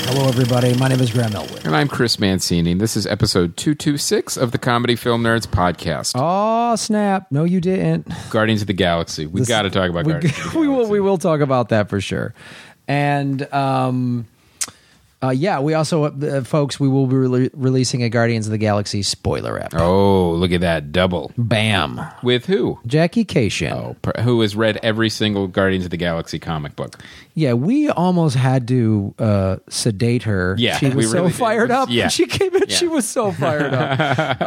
Hello, everybody. My name is Graham Elwood. And I'm Chris Mancini. This is episode 226 of the Comedy Film Nerds podcast. Oh, snap. No, you didn't. Guardians of the Galaxy. We got to talk about Guardians of the Galaxy. We will talk about that for sure. And we also, folks, we will be releasing a Guardians of the Galaxy spoiler ep. Oh, look at that. Double. Bam. With who? Jackie Kashian. Oh, who has read every single Guardians of the Galaxy comic book. Yeah, we almost had to sedate her. Yeah, she was so really fired up. Yeah. She came in, she was so fired up.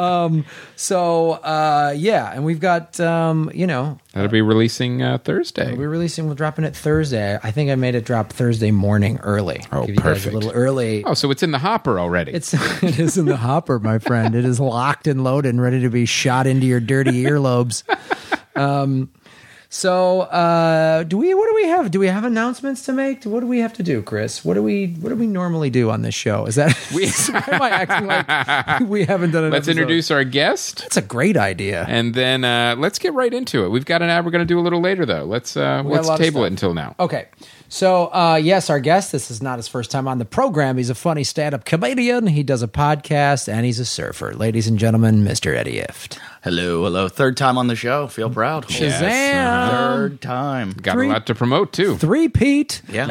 And we've got, That'll be releasing Thursday. we're dropping it Thursday. I think I made it drop Thursday morning early. Oh, Give you guys perfect. a little early. Oh, so it's in the hopper already. It is in the hopper, my friend. It is locked and loaded and ready to be shot into your dirty earlobes. What do we have? Do we have announcements to make? What do we have to do, Chris? What do we normally do on this show? Is that am I acting like we haven't done it? Let's introduce our guest. That's a great idea. And then let's get right into it. We've got an ad we're going to do a little later, though. Let's table it until now. Okay. So, yes, our guest, this is not his first time on the program. He's a funny stand-up comedian. He does a podcast, and he's a surfer. Ladies and gentlemen, Mr. Eddie Ift. Hello. Third time on the show. Feel proud. Shazam! Third time. Got a lot to promote, too. Three-peat. Yeah.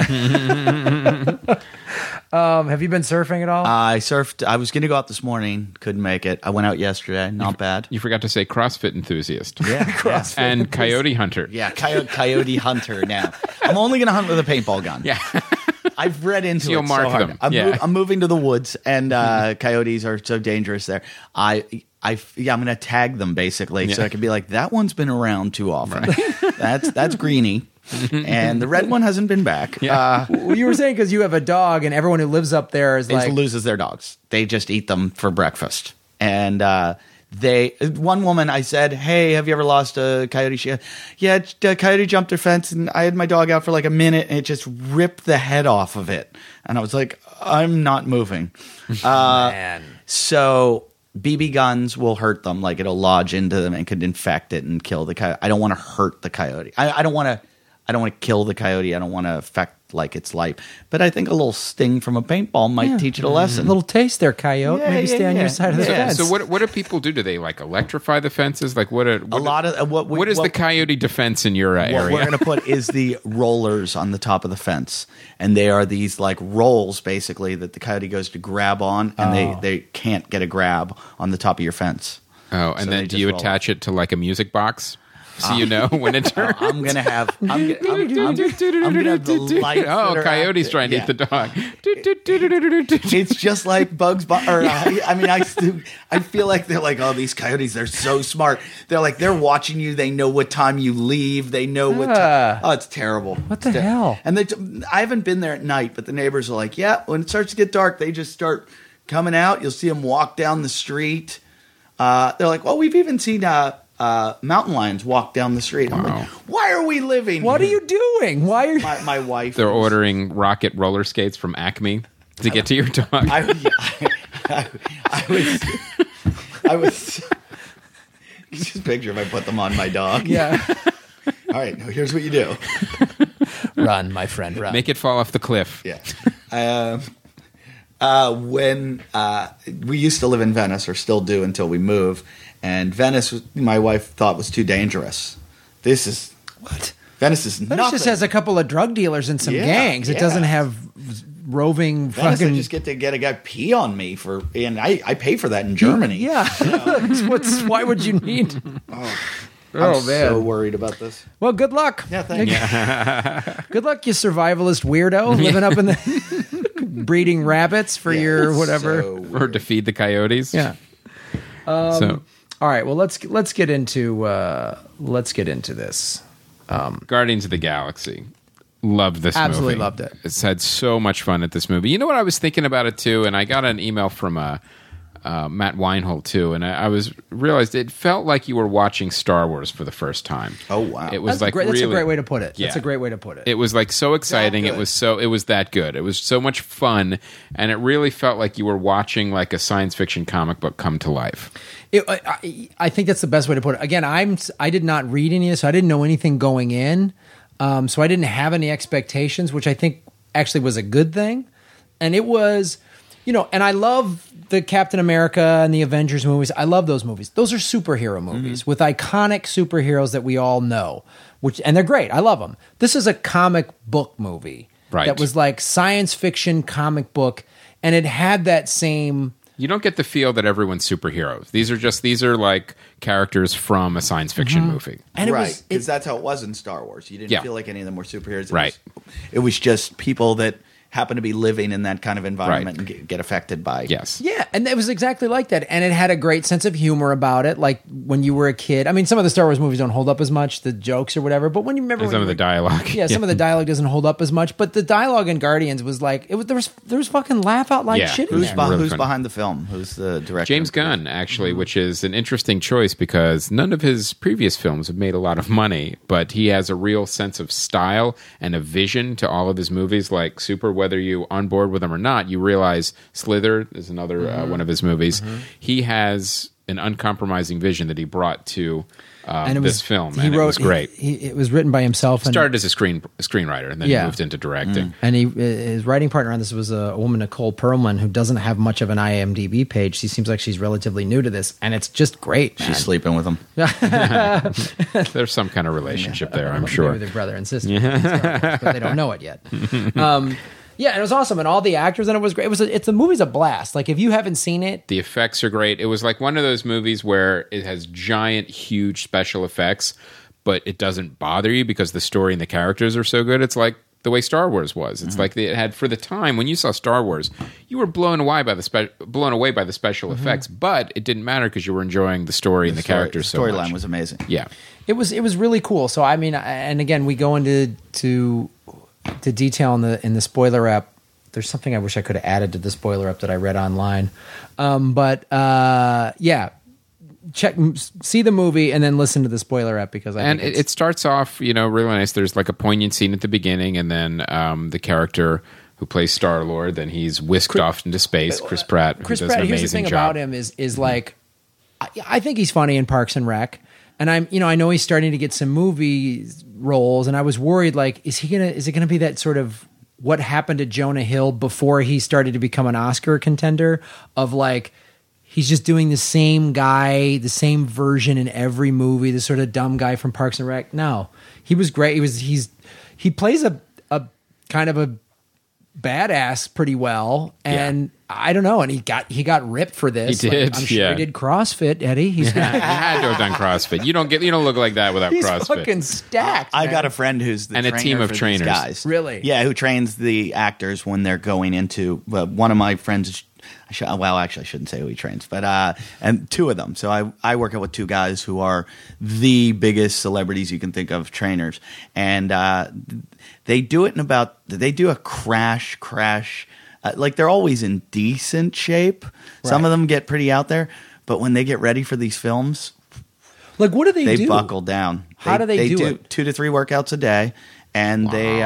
Have you been surfing at all? I surfed. I was going to go out this morning. Couldn't make it. I went out yesterday. Not bad. You forgot to say CrossFit enthusiast. Yeah. CrossFit. And coyote hunter. Yeah. Coyote hunter now. I'm only going to hunt with a paintball gun. Yeah. I've read into You'll it mark so hard. them. I'm moving to the woods, and coyotes are so dangerous there. I'm going to tag them basically, so I can be like, that one's been around too often. Right. That's Greenie, and the red one hasn't been back. Yeah. Well, you were saying because you have a dog, and everyone who lives up there is like loses their dogs. They just eat them for breakfast, and one woman, I said, hey, have you ever lost a coyote? She goes, yeah, the coyote jumped her fence, and I had my dog out for like a minute, and it just ripped the head off of it. And I was like, I'm not moving. Man. So BB guns will hurt them. Like, it'll lodge into them and could infect it and kill the coyote. I don't want to hurt the coyote. I don't want to kill the coyote. I don't want to affect like its life. But I think a little sting from a paintball might teach it a lesson. A little taste there, coyote. Yeah, Maybe stay on your side of the fence. So what do people do? Do they like electrify the fences? Like what is the coyote defense in your area? What we're going to put is the rollers on the top of the fence, and they are these like rolls basically that the coyote goes to grab on, and they can't get a grab on the top of your fence. Oh, and So then they do you just attach it to like a music box? So you know when it turns. I'm gonna have the lights. Oh, that are coyote's active. trying to eat the dog. It's just like Bugs Bunny. I feel like they're like, oh, these coyotes, they're so smart. They're watching you. They know what time you leave. They know what time. Oh, it's terrible. What the hell? And I haven't been there at night, but the neighbors are like, yeah, when it starts to get dark, they just start coming out. You'll see them walk down the street. They're like, well, we've even seen mountain lions walk down the street. I'm like, why are we living What here? are you doing? Why are you? My wife. They're ordering rocket roller skates from Acme to get to your dog. I was just picture if I put them on my dog. Yeah. All right, now here's what you do. Run, my friend, run. Make it fall off the cliff. Yeah. When we used to live in Venice, or still do until we move, and Venice, my wife thought was too dangerous. This is What? Venice is Venice nothing. just has a couple of drug dealers and some Yeah, gangs. It yeah. doesn't have roving Venice, I fucking. just get to get a guy pee on me and I pay for that in Germany. Yeah. Why would you need? I'm so worried about this. Well, good luck. Yeah, thank you. Good luck, you survivalist weirdo living up in the breeding rabbits for your whatever. So Or to feed the coyotes. Yeah. So All right. Well, let's get into this. Guardians of the Galaxy. Loved this movie. Absolutely loved it. It's had so much fun at this movie. You know what I was thinking about it too, and I got an email from Matt Weinhold too, and I realized it felt like you were watching Star Wars for the first time. Oh wow. It was That's a great way to put it. Yeah. That's a great way to put it. It was like so exciting. That It good. was that good. It was so much fun, and it really felt like you were watching like a science fiction comic book come to life. I think that's the best way to put it. Again, I did not read any of this, so I didn't know anything going in. So I didn't have any expectations, which I think actually was a good thing. And it was, and I love the Captain America and the Avengers movies. I love those movies. Those are superhero movies with iconic superheroes that we all know, and they're great. I love them. This is a comic book movie that was like science fiction comic book, and it had that same... You don't get the feel that everyone's superheroes. These are like characters from a science fiction movie. And right, because that's how it was in Star Wars. You didn't feel like any of them were superheroes. It was just people that happen to be living in that kind of environment and get affected by. Yes. Yeah, and it was exactly like that. And it had a great sense of humor about it, like when you were a kid. I mean, some of the Star Wars movies don't hold up as much, the jokes or whatever, but when you remember... some of the dialogue. Yeah, some of the dialogue doesn't hold up as much, but the dialogue in Guardians was like... there was fucking laugh-out-loud shit in there. Who's behind the film? Who's the director? James Gunn, actually, which is an interesting choice because none of his previous films have made a lot of money, but he has a real sense of style and a vision to all of his movies, like whether you on board with him or not, you realize Slither is another one of his movies. He has an uncompromising vision that he brought to this film, and it was great. It was written by himself. Started as a screenwriter, and then he moved into directing. And his writing partner on this was a woman, Nicole Perlman, who doesn't have much of an IMDb page. She seems like she's relatively new to this, and it's just great. She's sleeping with him. There's some kind of relationship there, I'm sure. Maybe they're brother and sister, but they don't know it yet. Yeah, and it was awesome, and all the actors in it was great. The movie's a blast. Like, if you haven't seen it, the effects are great. It was like one of those movies where it has giant, huge special effects, but it doesn't bother you because the story and the characters are so good. It's like the way Star Wars was. It's like it had, for the time when you saw Star Wars, you were blown away by the special effects, but it didn't matter because you were enjoying the story and the characters so much. The storyline was amazing. Yeah, it was really cool. So I mean, and again, we go into detail in the spoiler app. There's something I wish I could have added to the spoiler app that I read online. See the movie and then listen to the spoiler app because I think it starts off, really nice. There's like a poignant scene at the beginning, and then the character who plays Star-Lord, then he's whisked off into space. Chris Pratt, who does an amazing here's the thing job. about him is like, I think he's funny in Parks and Rec. And I know he's starting to get some movie roles, and I was worried, like, is it gonna be that sort of what happened to Jonah Hill before he started to become an Oscar contender, of like, he's just doing the same guy, the same version in every movie, the sort of dumb guy from Parks and Rec. No, he was great. He plays a kind of a badass pretty well, and I don't know, and he got ripped for this. He did. I'm sure he did CrossFit, Eddie. He had to have done CrossFit. You don't look like that without he's CrossFit. Fucking stacked. I man. got a friend who's the and trainer a team of for trainers. these guys. Really? Yeah, who trains the actors when they're going into. One of my friends. I shouldn't say who he trains, but and two of them. So I work out with two guys who are the biggest celebrities you can think of trainers, and they do it they do a crash. Like, they're always in decent shape. Right. Some of them get pretty out there, but when they get ready for these films, like, what do they do? They buckle down. How do they do it? 2 to 3 workouts a day, and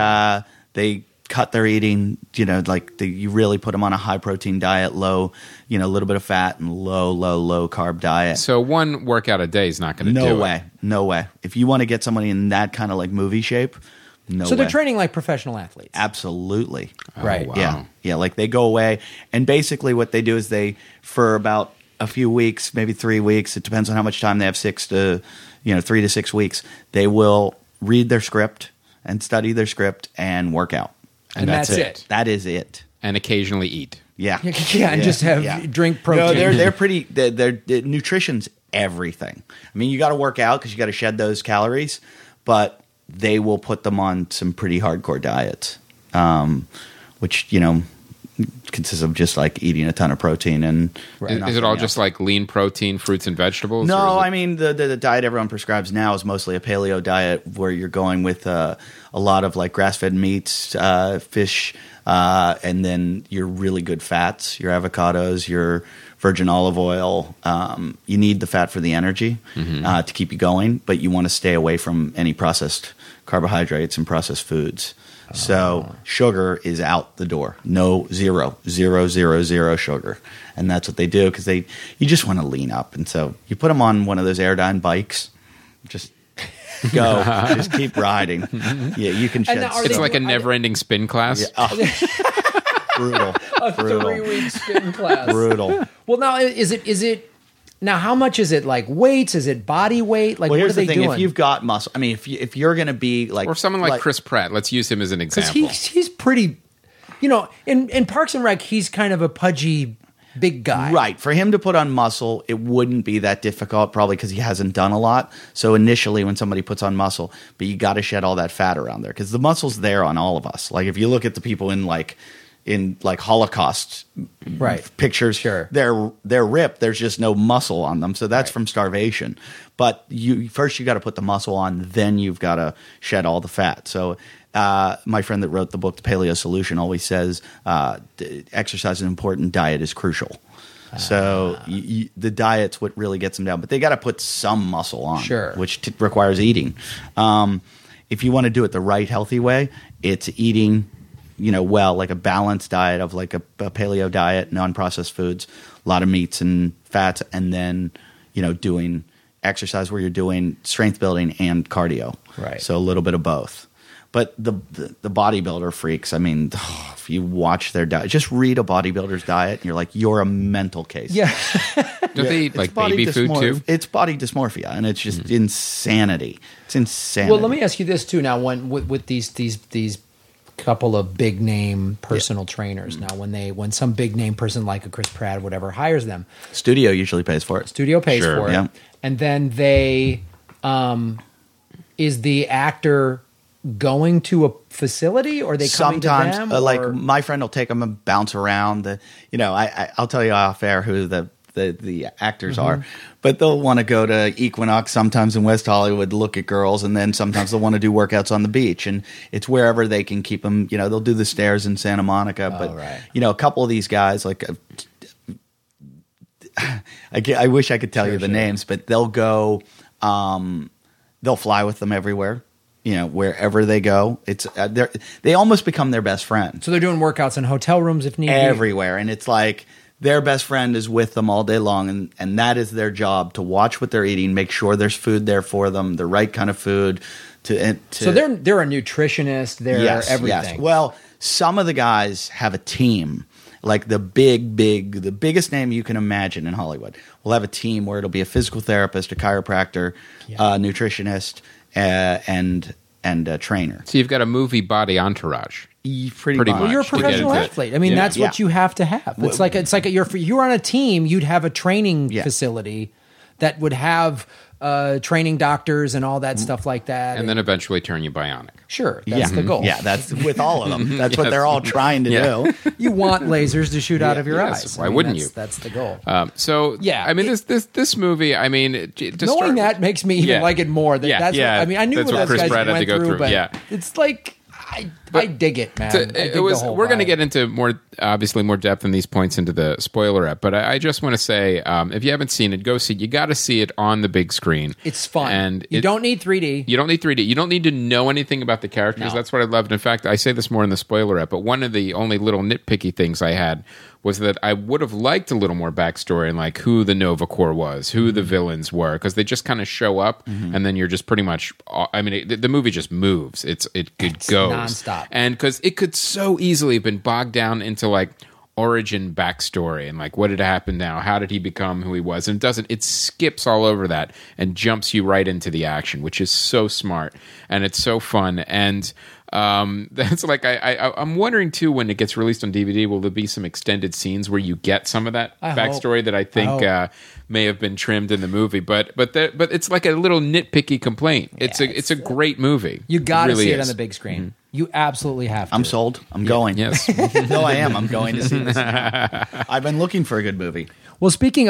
they cut their eating. You really put them on a high protein diet, low, a little bit of fat, and low carb diet. So one workout a day is not going to do it. No way. If you want to get somebody in that kind of like movie shape. So they're training like professional athletes. Absolutely. Right. Wow. Yeah. Like, they go away, and basically what they do is for about a few weeks, maybe 3 weeks, it depends on how much time they have, 3 to 6 weeks, they will read their script and study their script and work out. And that's it. That is it. And occasionally eat. Yeah. And just drink protein. No, they're pretty. Their nutrition's everything. I mean, you got to work out because you got to shed those calories, but they will put them on some pretty hardcore diets, which consists of just like eating a ton of protein and. Is it all just like lean protein, fruits and vegetables? No, I mean the diet everyone prescribes now is mostly a paleo diet where you're going with a lot of like grass-fed meats, fish, and then your really good fats, your avocados, your virgin olive oil. You need the fat for the energy to keep you going, but you want to stay away from any processed carbohydrates and processed foods. So sugar is out the door. Zero sugar. And that's what they do because you just want to lean up. And so you put them on one of those Airdyne bikes, just go, just keep riding. Yeah, you can shed. It's like a never-ending spin class. Yeah. Brutal. A Brutal. 3-week spin class. Brutal. Well, now is it now? How much is it? Like weights? Is it body weight? Like Well, what here's are they the thing: doing? if you've got muscle, I mean, if you're going to be like, Or someone like Chris Pratt. Let's use him as an because example. he's pretty. You know, in Parks and Rec, he's kind of a pudgy big guy. right, for him to put on muscle, it wouldn't be that difficult, probably because he hasn't done a lot. So initially, when somebody puts on muscle, but you got to shed all that fat around there because the muscle's there on all of us. Like if you look at the people in Holocaust Right. pictures, Sure. they're ripped. There's just no muscle on them, so that's from starvation. But you got to put the muscle on, then you've got to shed all the fat. So my friend that wrote the book, The Paleo Solution, always says exercise is important, diet is crucial. So the diet's what really gets them down, but they got to put some muscle on, Sure. which requires eating. If you want to do it the right, healthy way, it's eating, like a balanced diet of like a paleo diet, non-processed foods, a lot of meats and fats, and then, doing exercise where you're doing strength building and cardio. Right. So a little bit of both. But the bodybuilder freaks, I mean, if you watch their diet, just read a bodybuilder's diet, and you're like, you're a mental case. Yeah. Don't they eat It's like body baby food too? It's body dysmorphia, and it's just insanity. It's insanity. Well, let me ask you this too. Now, when with these couple of big name personal trainers, now when some big name person like a Chris Pratt, whatever, hires them, Studio usually pays for it. studio pays Sure. for it, Yeah. and then they, is the actor going to a facility or are they coming Sometimes, to them? like or- my friend will take them and bounce around. I'll tell you off air who the actors Mm-hmm. are, but they'll want to go to Equinox sometimes in West Hollywood, look at girls, and then sometimes they'll want to do workouts on the beach, and it's wherever they can keep them. They'll do the stairs in Santa Monica, but right. a couple of these guys, like I wish I could tell you the names, but they'll go. They'll fly with them everywhere. Wherever they go, it's they almost become their best friend. so they're doing workouts in hotel rooms if need be. Everywhere, and it's like their best friend is with them all day long, and that is their job, to watch what they're eating, make sure there's food there for them, the right kind of food. So they're a nutritionist. They're everything. Yes. Well, some of the guys have a team. Like the biggest name you can imagine in Hollywood will have a team where it'll be a physical therapist, a chiropractor, a nutritionist, and a trainer. So you've got a movie body entourage. Pretty Pretty much. Well, you're a to get professional into it. athlete. I mean, Yeah. that's what Yeah. you have to have. It's like if you're on a team, you'd have a training Yeah. facility that would have training doctors and all that stuff like that. And then eventually turn you bionic. sure, that's the goal. Yeah, that's with all of them. That's what they're all trying to Yeah. do. You want lasers to shoot out of your Yes. eyes. Why wouldn't that's- you? That's the goal. So Yeah, I mean, it- this movie. I mean, Knowing that makes me even Yeah. like it more. Yeah, That's yeah. What, I mean, I knew That's what what those Chris guys Pratt had went to go through, but yeah. it's like I dig it, man. I dig it the was. whole We're going to vibe. get into more depth in these points into the spoiler app, but I just want to say, if you haven't seen it, go see it. You got to see it on the big screen. It's fun, and you don't need 3D. You don't need 3D. You don't need to know anything about the characters. No. That's what I loved. In fact, I say this more in the spoiler app, but one of the only little nitpicky things I had was that I would have liked a little more backstory and like who the Nova Corps was, who the villains were, because they just kind of show up and then you're just pretty much. I mean, the movie just moves. It goes nonstop. and because it could so easily have been bogged down into like origin backstory and like what had happened now, how did he become who he was, and it doesn't. It skips all over that and jumps you right into the action, which is so smart and it's so fun. And that's like I'm wondering too, when it gets released on DVD, will there be some extended scenes where you get some of that I backstory hope. that I think may have been trimmed in the movie, but it's like a little nitpicky complaint. It's a great movie. You got to really see it is. on the big screen. You absolutely have to. I'm sold. I'm going. Yes. No, I am. I'm going to see this. I've been looking for a good movie. Well, speaking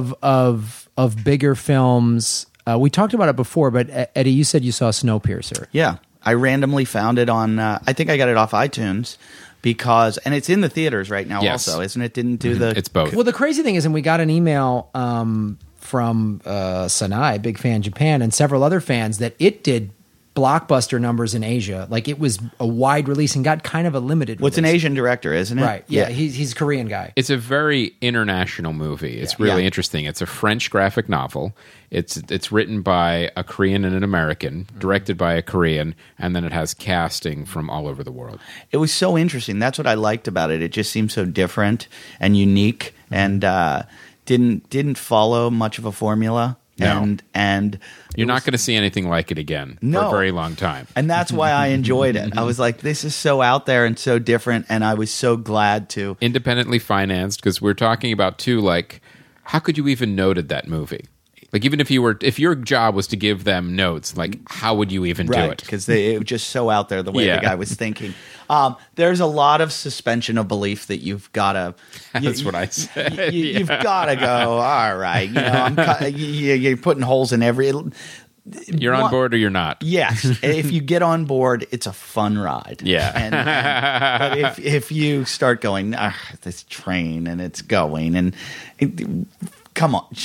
of bigger films, we talked about it before, but Eddie, you said you saw Snowpiercer. Yeah, I randomly found it on. I think I got it off iTunes because, and it's in the theaters right now. Yes. Also, isn't it? Didn't do the. It's both. Well, the crazy thing is, and we got an email from Sanai, big fan Japan, and several other fans that it did blockbuster numbers in Asia. Like it was a wide release and got kind of a limited What's an release. Asian director, isn't it? Right. Yeah. He's a Korean guy. It's a very international movie. It's really Yeah. interesting. It's a French graphic novel. It's written by a Korean and an American, directed by a Korean, and then it has casting from all over the world. It was so interesting. That's what I liked about it. It just seemed so different and unique, and didn't follow much of a formula. No. And You're not going to see anything like it again for No. a very long time. And that's why I enjoyed it. I was like, this is so out there and so different, and I was so glad to. Independently financed, because we're talking about too, like, how could you even noted that movie? Like, even if your job was to give them notes, like, how would you even do it? Because it was just so out there the way Yeah. the guy was thinking. There's a lot of suspension of belief that you've got to. That's what I said. You've got to go. All right, you're putting holes in every. You're on board or you're not. Yes, if you get on board, it's a fun ride. Yeah. But if you start going, this train and it's going and come on.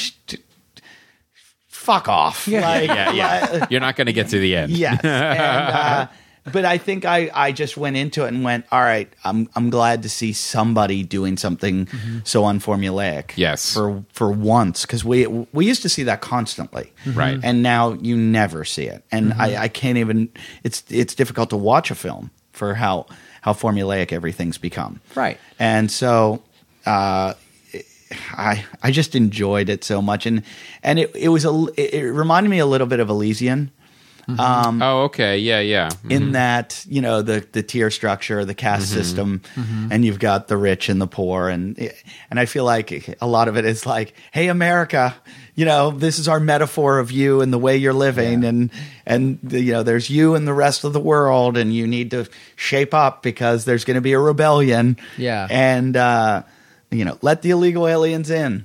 Fuck off. Yeah. You're not going to get to the end. Yes. And, but I think I just went into it and went, all right, I'm glad to see somebody doing something so unformulaic. Yes. For once, because we used to see that constantly. Right. And now you never see it. And I can't even, it's difficult to watch a film for how formulaic everything's become. Right. And so I just enjoyed it so much, and it reminded me a little bit of Elysian. Oh, okay. Yeah. In that, the tier structure, the caste system, and you've got the rich and the poor, and I feel like a lot of it is like, hey, America, this is our metaphor of you and the way you're living, and there's you and the rest of the world, and you need to shape up because there's going to be a rebellion, and let the illegal aliens in.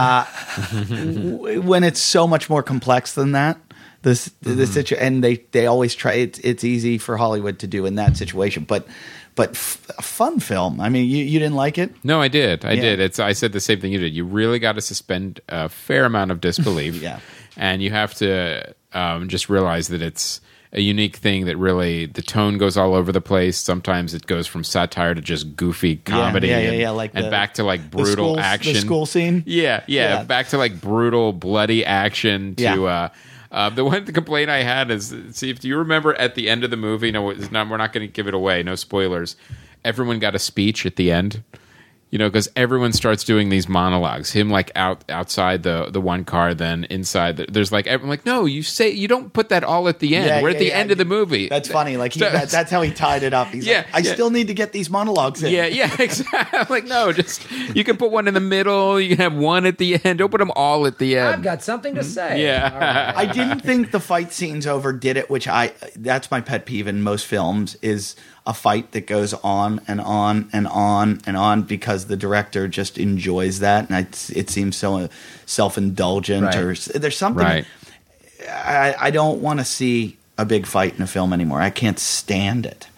When it's so much more complex than that. The situation, and they always try. It's easy for Hollywood to do in that situation, but a fun film. I mean, you didn't like it? No, I did. I did. I said the same thing you did. You really got to suspend a fair amount of disbelief. Yeah. And you have to just realize that it's a unique thing that really the tone goes all over the place. Sometimes it goes from satire to just goofy comedy and back to like brutal action. The school scene? Yeah. Back to like brutal, bloody action to the one complaint I had is, do you remember at the end of the movie? No, we're not going to give it away. No spoilers. Everyone got a speech at the end. Because everyone starts doing these monologues. Him like outside the one car, then inside. There's like everyone like, no, you don't put that all at the end. We're at the end of the movie. That's funny. Like that's how he tied it up. He's like, I still need to get these monologues in. Yeah, exactly. I'm like, no, just you can put one in the middle. You can have one at the end. Don't put them all at the end. I've got something to say. Yeah. I didn't think the fight scenes overdid it, which that's my pet peeve in most films is a fight that goes on and on and on and on because the director just enjoys that, and it seems so self-indulgent. Right. Or there's something. Right. I don't want to see a big fight in a film anymore. I can't stand it.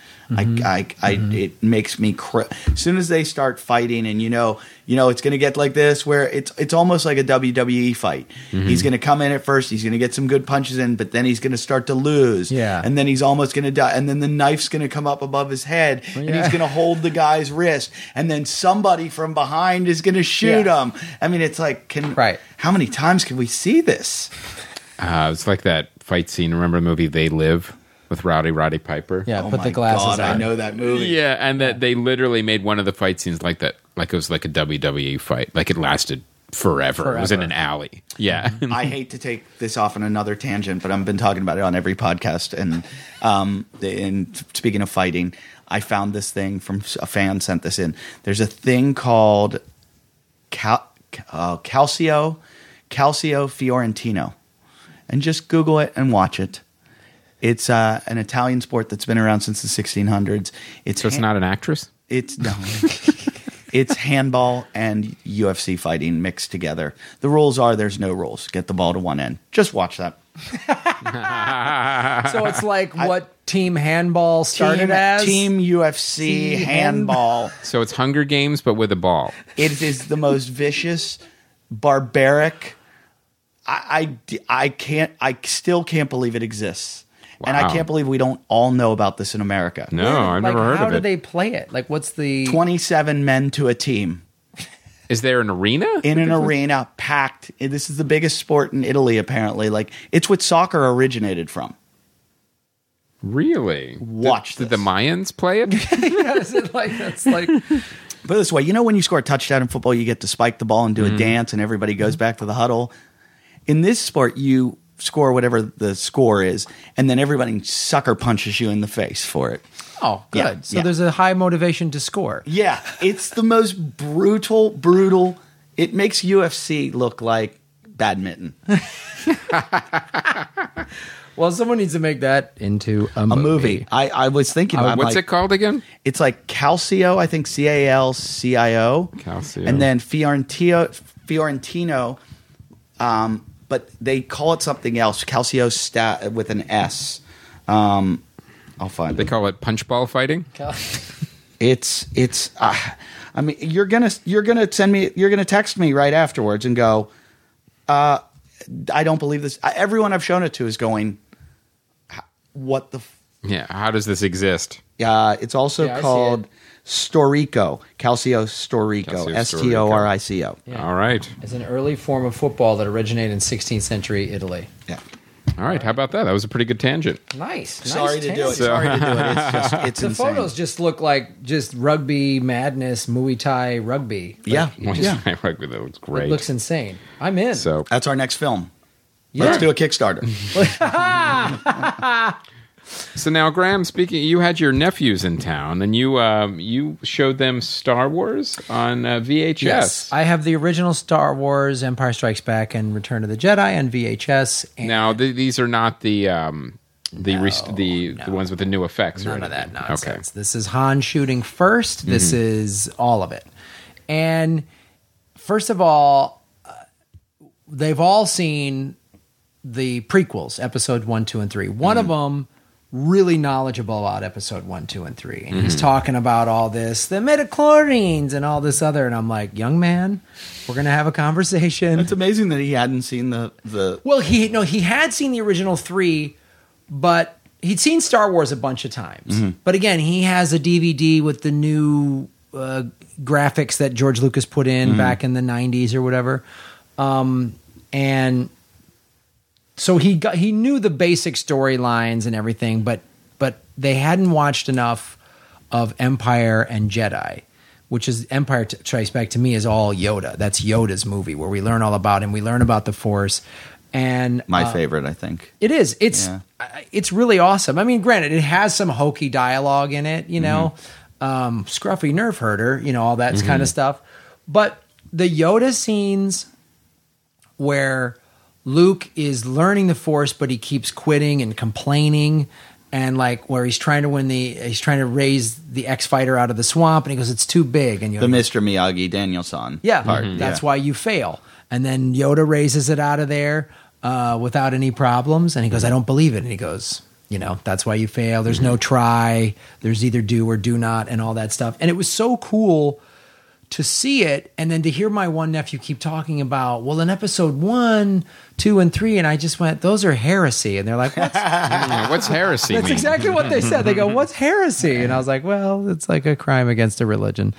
It makes me as soon as they start fighting, and it's going to get like this, where it's almost like a WWE fight. He's going to come in at first, he's going to get some good punches in, but then he's going to start to lose, and then he's almost going to die, and then the knife's going to come up above his head, and he's going to hold the guy's wrist, and then somebody from behind is going to shoot him. I mean, it's like, how many times can we see this? It's like that fight scene. Remember the movie They Live? With Roddy Piper. Yeah, Oh put my the glasses God, on. I know that movie. Yeah, and that they literally made one of the fight scenes like that, like it was like a WWE fight. Like it lasted forever. It was in an alley. Yeah. I hate to take this off on another tangent, but I've been talking about it on every podcast. And speaking of fighting, I found this thing from a fan sent this in. There's a thing called Calcio Fiorentino, and just Google it and watch it. It's an Italian sport that's been around since the 1600s. So it's not an actress? It's handball and UFC fighting mixed together. The rules are there's no rules. Get the ball to one end. Just watch that. So it's like what team handball started as? Team UFC handball. So it's Hunger Games, but with a ball. It is the most vicious, barbaric. I still can't believe it exists. And I Wow. can't believe we don't all know about this in America. No, I've never heard How of do it. they play it? Like, what's the 27 men to a team Is there an arena? in an arena, packed. This is the biggest sport in Italy, apparently. Like, it's what soccer originated from. Really? Watch Did the this. Mayans play it? Yeah, is it like that's like Put it this way, you know when you score a touchdown in football, you get to spike the ball and do a dance and everybody goes back to the huddle? In this sport, you score whatever the score is, and then everybody sucker punches you in the face for it. oh good. Yeah, So yeah. there's a high motivation to score. Yeah, it's the most brutal. It makes UFC look like badminton. Well, someone needs to make that into a A movie. I was thinking about What's like, it called again? It's like Calcio, I think Calcio. Calcio. And then Fiorentino, but they call it something else. Calcio with an S. I'll find They it. call it punchball fighting? It's I mean, you're gonna text me right afterwards and go, I don't believe this. Everyone I've shown it to is going, what the Yeah. How does this exist? it's also Yeah, I see called Storico, Calcio Storico, Calcio Storico. Yeah. All right. It's an early form of football that originated in 16th century Italy. Yeah. All right. How about that? That was a pretty good tangent. Nice. Sorry nice to do it. tangent. Sorry to do it. It's just it's The insane. photos just look like just rugby madness, Muay Thai rugby. Like, Yeah. it, just, Yeah. Rugby, that looks it great. looks insane. I'm in. So, That's our next film. Yeah. Let's do a Kickstarter. so now, Graham, speaking, you had your nephews in town, and you showed them Star Wars on VHS. Yes, I have the original Star Wars, Empire Strikes Back, and Return of the Jedi on VHS. And Now, these are not the ones with the new effects. or none of that anything. nonsense. This is Han shooting first. This is all of it. And first of all, they've all seen the prequels, episode 1, 2, and 3. One of them really knowledgeable about episode 1, 2, and 3. And he's talking about all this, the midichlorians and all this other. And I'm like, young man, we're going to have a conversation. It's amazing that he hadn't seen the Well, he had seen the original 3, but he'd seen Star Wars a bunch of times. But again, he has a DVD with the new graphics that George Lucas put in back in the 90s or whatever. And so he knew the basic storylines and everything, but they hadn't watched enough of Empire and Jedi, which is Empire Strikes Back to me is all Yoda. That's Yoda's movie where we learn all about him. We learn about the Force. And my favorite, I think. it is. It's really awesome. I mean, granted, it has some hokey dialogue in it, you know, scruffy nerf herder, you know, all that kind of stuff. But the Yoda scenes where Luke is learning the Force, but he keeps quitting and complaining, and like where he's trying to raise the X fighter out of the swamp, and he goes, "It's too big," and The Mr. Miyagi Danielson yeah, part. that's why you fail. And then Yoda raises it out of there without any problems. And he goes, I don't believe it. And he goes, you know, that's why you fail. There's no try. There's either do or do not and all that stuff. And it was so cool to see it. And then to hear my one nephew keep talking about, well, in episode 1, 2, and 3. And I just went, those are heresy. And they're like, what's What's heresy That's mean? exactly what they said. They go, "What's heresy?" And I was like, "Well, it's like a crime against a religion."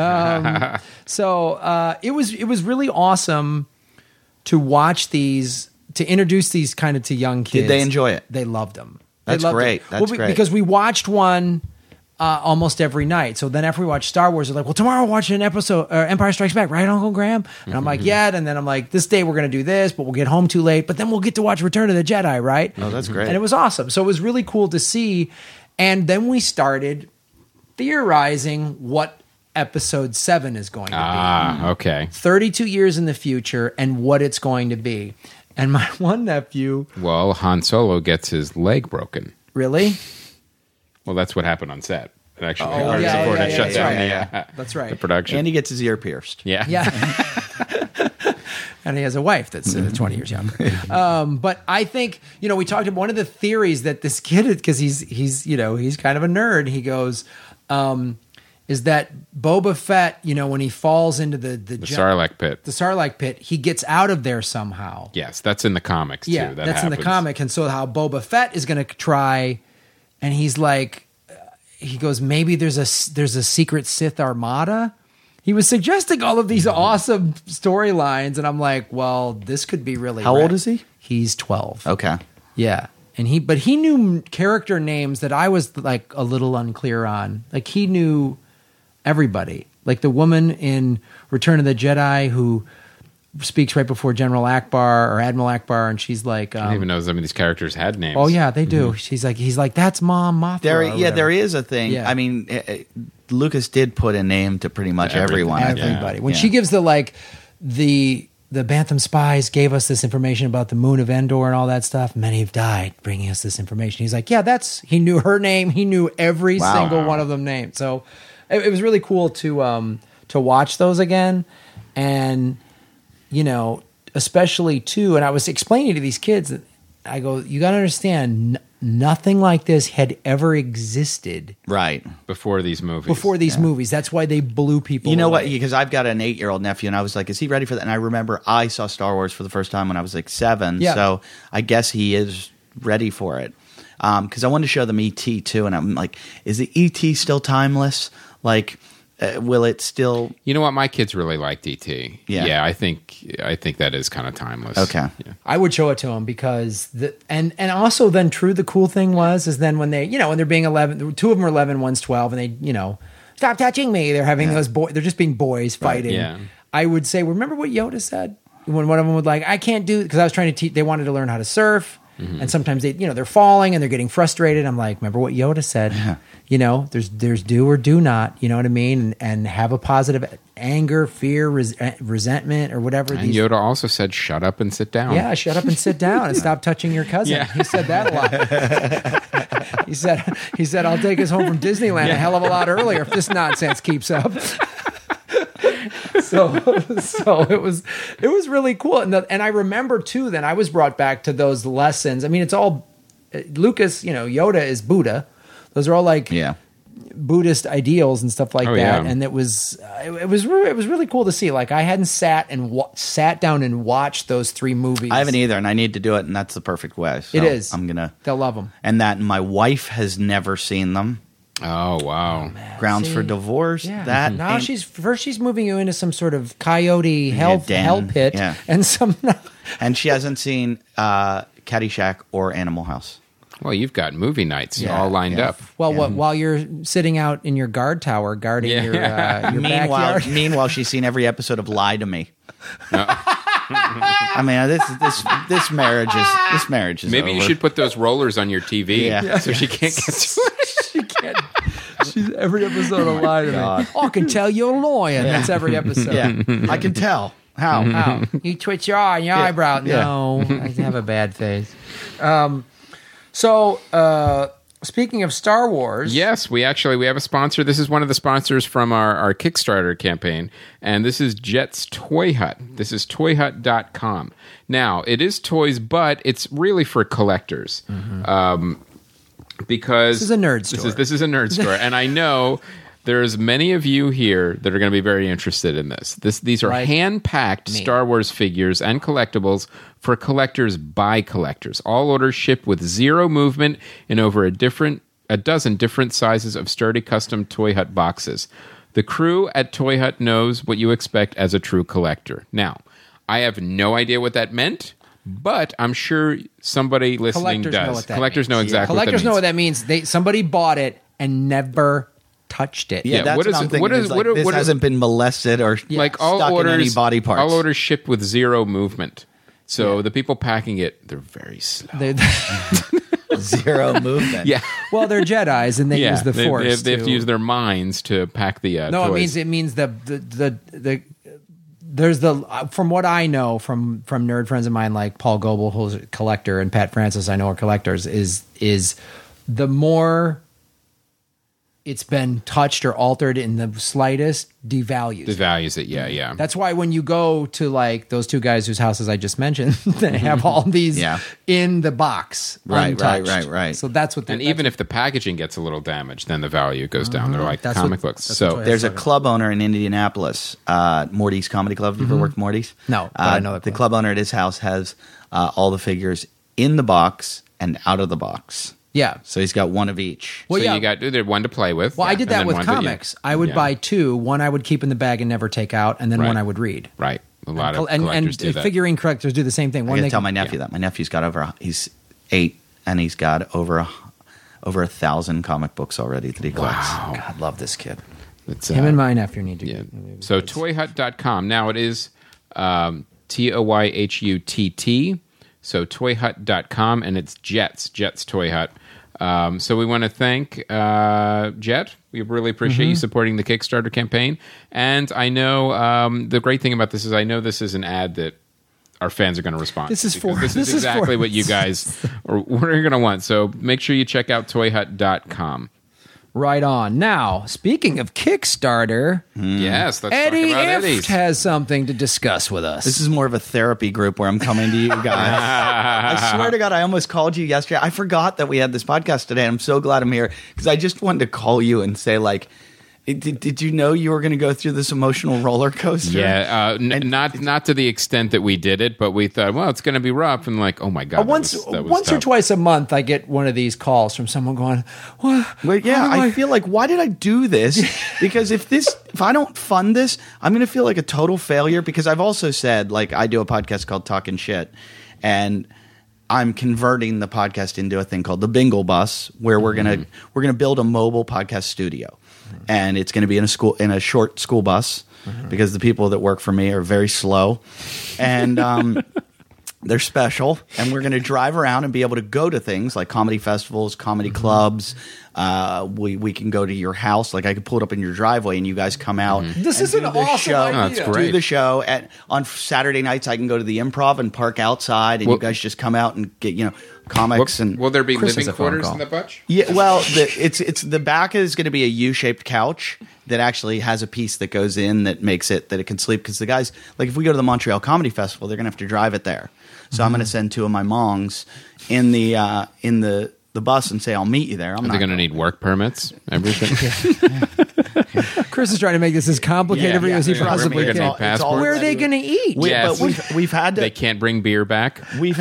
So it was really awesome to watch these, to introduce these kind of to young kids. Did they enjoy it? They loved them. That's They loved great. it. That's great. Because we watched one almost every night. So then after we watched Star Wars, they're like, well, tomorrow we're watching an episode, Empire Strikes Back, right, Uncle Graham? And I'm like, yeah. And then I'm like, this day we're going to do this, but we'll get home too late. But then we'll get to watch Return of the Jedi, right? Oh, that's great. And it was awesome. So it was really cool to see. And then we started theorizing what episode 7 is going to be. Ah, okay. 32 years in the future and what it's going to be. And my one nephew, Well, Han Solo gets his leg broken. really? Well, that's what happened on set. It actually Oh, hard yeah, before yeah, it yeah, shut that's down right. the, That's right. the production. And he gets his ear pierced. yeah. Yeah. And he has a wife that's 20 years younger. But I think, you know, we talked about one of the theories that this kid, because he's kind of a nerd. He goes, is that Boba Fett, you know, when he falls into the Sarlacc pit. the Sarlacc pit, he gets out of there somehow. Yes, that's in the comics Yeah, too. that's in the comic. And so how Boba Fett is going to try, and he's like, he goes, maybe there's a secret Sith armada. He was suggesting all of these awesome storylines, and I'm like, well, this could be really. How old is he? He's 12. Okay. Yeah. And he knew character names that I was like a little unclear on. Like he knew everybody. Like the woman in Return of the Jedi who speaks right before General Akbar or Admiral Akbar, and she's like, I didn't even know some of these characters had names. oh yeah, they do. He's like, that's Mom Mothra. There is a thing. Yeah. I mean, Lucas did put a name to pretty much everyone. I think. Everybody. When Yeah. she gives the Bantham spies gave us this information about the moon of Endor and all that stuff. Many have died bringing us this information. He's like, yeah, he knew her name. He knew every single one of them named. So it was really cool to watch those again. And, you know, especially too, and I was explaining to these kids that I go, you got to understand, nothing like this had ever existed Right. before these movies. That's why they blew people You know away. what? Because I've got an 8-year-old nephew, and I was like, "Is he ready for that?" And I remember I saw Star Wars for the first time when I was like 7, Yeah. so I guess he is ready for it. Because I wanted to show them ET too, and I'm like, "Is the ET still timeless? Like, will it still?" You know what? My kids really liked E.T. Yeah. I think that is kind of timeless. Okay. Yeah. I would show it to them because and also then the cool thing is then when they, you know, when they're being 11, 2 of them are 11, one's 12, and they, you know, stop touching me. They're having those they're just being boys fighting. yeah. I would say, remember what Yoda said when one of them would like, I can't do, because I was trying to teach, they wanted to learn how to surf. And sometimes they, you know, they're falling and they're getting frustrated. I'm like, remember what Yoda said, you know, there's do or do not, you know what I mean? And have a positive anger, fear, resentment or whatever. And Yoda also said, shut up and sit down. Yeah, shut up and sit down and stop touching your cousin. Yeah. He said that a lot. he said, I'll take us home from Disneyland a hell of a lot earlier if this nonsense keeps up. So it was really cool. And I remember too, then I was brought back to those lessons. I mean, it's all Lucas, you know, Yoda is Buddha. Those are all like Buddhist ideals and stuff like that. Yeah. And it was really cool to see. Like I hadn't sat down and watched those 3 movies. I haven't either, and I need to do it, and that's the perfect way. So It is. I'm gonna. They'll love them. And my wife has never seen them. Oh, wow. Grounds See? for divorce. Yeah. That now ain't- she's moving you into some sort of coyote hell pit, yeah. and some. and she hasn't seen Caddyshack or Animal House. Well, you've got movie nights Yeah, all lined yeah. up. Well, while you're sitting out in your guard tower guarding your backyard. Meanwhile, she's seen every episode of Lie to Me. I mean, this marriage is. Maybe you over. should put those rollers on your TV Yeah. so she can't get to it. She can't. She's every episode of Lie to Me. Oh, I can tell you're a lawyer. That's every episode. Yeah, I can tell. How? How? You twitch your eye and your eyebrow. Yeah. No, I have a bad face. So, speaking of Star Wars, Yes, we have a sponsor. This is one of the sponsors from our Kickstarter campaign, and this is Jet's Toy Hut. This is toyhut.com. Now, it is toys, but it's really for collectors. Because This is a nerd store. This is a nerd store, and I know there's many of you here that are going to be very interested in this. These are Like hand-packed me. Star Wars figures and collectibles for collectors by collectors. All orders shipped with 0 movement in over a dozen different sizes of sturdy custom Toy Hut boxes. The crew at Toy Hut knows what you expect as a true collector. Now, I have no idea what that meant, but I'm sure somebody listening collectors does. know what that Collectors means. know exactly what that Collectors know means. what that means. Somebody bought it and never touched it. Yeah, Yeah, that's what what, is- I'm thinking. what is- It's like, what are- this what are- hasn't been molested or Like all stuck orders, in any body parts. all orders ship with 0 movement. So the people packing it, they're very slow. They- 0 movement. Yeah, well, they're Jedis and they use the they, Force. they have to use their minds to pack the No, toys. it means the there's from what I know from nerd friends of mine like Paul Goebel, who's a collector, and Pat Francis, I know are collectors, is the more it's been touched or altered in the slightest, devalues. Devalues it. Yeah. That's why when you go to like those two guys whose houses I just mentioned, they have all these in the box. Right. So that's what. And even if the packaging gets a little damaged, then the value goes down. They're like comic books. So there's a club owner in Indianapolis, Morty's Comedy Club. Have you ever worked Morty's? No, but I know the club owner at his house has all the figures in the box and out of the box. Yeah. So he's got one of each. Well, you got one to play with. Well, I did that and then with one comics. I would buy two. One I would keep in the bag and never take out, and then Right. one I would read. Right. A lot of collectors do that. Figurine collectors do the same thing. I One got they to tell my nephew that. My nephew's got he's 8, and he's got over 1,000 comic books already that he collects. Wow. God, love this kid. It's, Him and my nephew need to. Yeah. So toyhut.com. Now it is TOYHUTT. So toyhut.com, and it's Jet's Toy Hut. So we want to thank Jet. We really appreciate you supporting the Kickstarter campaign. And I know the great thing about this is I know this is an ad that our fans are going to respond This to, is because for- this this is is exactly for- what you guys are going to want. So make sure you check out toyhut.com. Right on. Now, speaking of Kickstarter, Yes, let's Eddie talk about Ift Eddie's. has something to discuss with us. This is more of a therapy group where I'm coming to you guys. I swear to God, I almost called you yesterday. I forgot that we had this podcast today. I'm so glad I'm here because I just wanted to call you and say, like, did you know you were going to go through this emotional roller coaster? Yeah, not to the extent that we did it, but we thought, well, it's going to be rough, and like, oh my god, once that was once or tough. twice a month, I get one of these calls from someone going, "What?" Well, yeah, How do I feel like, why did I do this? Because if I don't fund this, I'm going to feel like a total failure. Because I've also said, like, I do a podcast called Talking Shit, and I'm converting the podcast into a thing called the Bingle Bus, where we're gonna build a mobile podcast studio, and it's going to be in a short school bus because the people that work for me are very slow, and they're special, and we're going to drive around and be able to go to things like comedy festivals, comedy clubs. We can go to your house. Like I could pull it up in your driveway, and you guys come out. This and is an do the awesome show. idea. Oh, that's great. Do the show on Saturday nights. I can go to the Improv and park outside, and you guys just come out and get comics. And Will there be Chris living has a phone quarters call. in the butch? yeah, well, it's the back is going to be a U-shaped couch that actually has a piece that goes in that makes it that it can sleep. Because the guys, like if we go to the Montreal Comedy Festival, they're going to have to drive it there. So I'm going to send two of my mongs in the bus and say I'll meet you there. Are they going to need work permits? Everything. Chris is trying to make this as complicated for you as he yeah. possibly We're gonna can. need passports. Where are they going to eat? Yes. But we've had to. They can't bring beer back. We've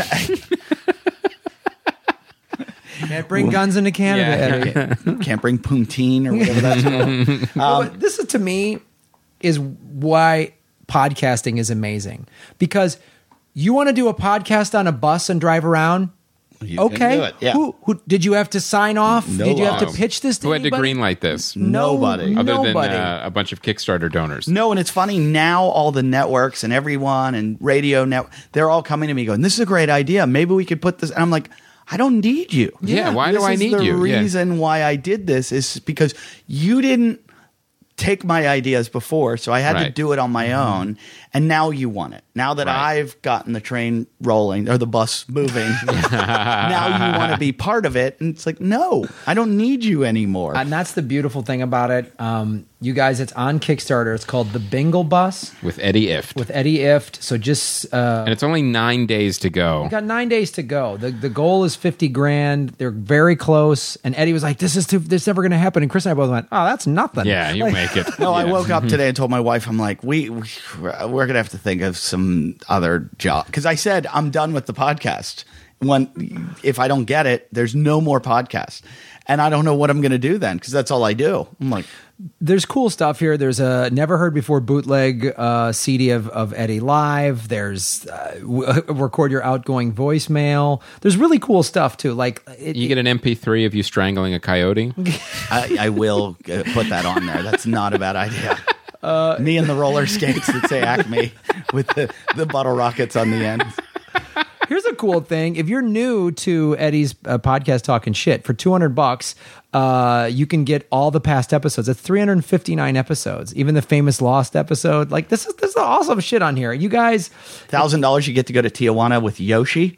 Can't bring guns into Canada. Yeah. Eddie. can't bring poutine or whatever that's called. Well, but this is to me is why podcasting is amazing, because you want to do a podcast on a bus and drive around. You can Okay, do it, yeah. Who did you have to sign off? No Did you have to laws. pitch this to Who had to anybody? greenlight this? Nobody. Other Nobody. than a bunch of Kickstarter donors. No, and it's funny now. All the networks and everyone and radio net, they're all coming to me going, "This is a great idea. Maybe we could put this." And I'm like, "I don't need you. Yeah, why do This I is need the you? Yeah. reason why I did this is because you didn't take my ideas before, so I had to Right. do it on my own. And now you want it. Now that Right. I've gotten the train rolling or the bus moving, now you want to be part of it. And it's like, no, I don't need you anymore. And that's the beautiful thing about it. You guys, it's on Kickstarter. It's called The Bingle Bus With Eddie Ift. with Eddie Ift. So just And it's only 9 days to go. we got 9 days to go. The goal is 50 grand. They're very close. And Never was like, this is never going to happen. And Chris and I both went, oh, that's nothing. Yeah, you Like, make it. No, I Yeah. woke up today and told my wife, I'm like, we're gonna have to think of some other job because I said I'm done with the podcast. If I don't get it, there's no more podcast, and I don't know what I'm gonna do then because that's all I do. I'm like, There's cool stuff here. There's a never heard before bootleg CD of Eddie live. There's record your outgoing voicemail. There's really cool stuff too. Like You get an MP3 of you strangling a coyote. I will put that on there. That's not a bad idea. Me and the roller skates that say Acme with the bottle rockets on the end. Here's a cool thing. If you're new to Eddie's podcast Talking Shit, for $200, you can get all the past episodes. It's 359 episodes, even the famous Lost episode. Like this is awesome shit on here. You guys, $1,000, you get to go to Tijuana with Yoshi.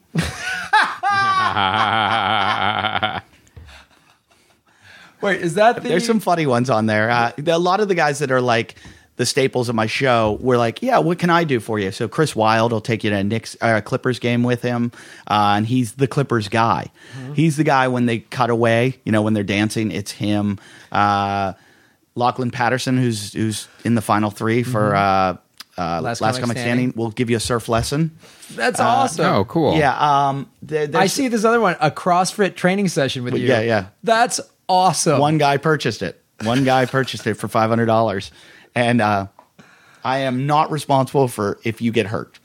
Wait, is that the... There's some funny ones on there. A lot of the guys that are like the staples of my show were like, yeah, what can I do for you? So Chris Wilde will take you to a Clippers game with him, and he's the Clippers guy. He's the guy when they cut away, when they're dancing, it's him. Lachlan Patterson, who's in the final three for Last Comic Standing, will give you a surf lesson. That's awesome. Oh, cool. Yeah. I see this other one, a CrossFit training session with you. Yeah. That's awesome. One guy purchased it. One guy purchased it for $500. And I am not responsible for if you get hurt.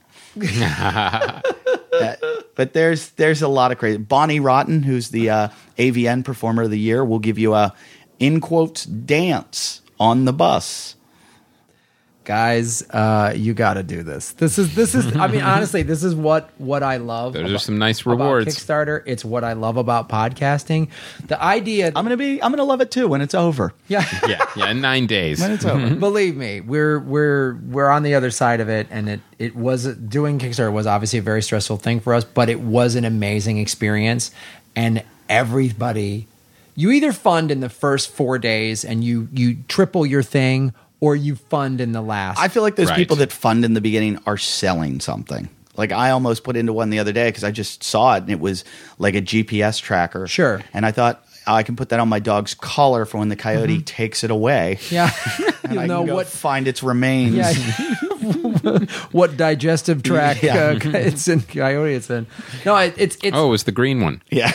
But there's a lot of crazy. Bonnie Rotten, who's the AVN Performer of the Year, will give you a, in quotes, dance on the bus. Guys, you got to do this. This is. I mean, honestly, this is what I love. Those are some nice rewards. About Kickstarter. It's what I love about podcasting. The idea. I'm gonna love it too when it's over. Yeah, in 9 days. When it's over. Believe me, we're on the other side of it, and it was doing Kickstarter was obviously a very stressful thing for us, but it was an amazing experience, and everybody. You either fund in the first 4 days and you triple your thing, or you fund in the last. I feel like those Right. people that fund in the beginning are selling something. Like I almost put into one the other day because I just saw it and it was like a GPS tracker. Sure. And I thought I can put that on my dog's collar for when the coyote takes it away. Yeah, And you'll I know can go what. find its remains. Yeah, what digestive tract Yeah. it's in, coyote it's in. No, it's Oh, it was the green one. Yeah.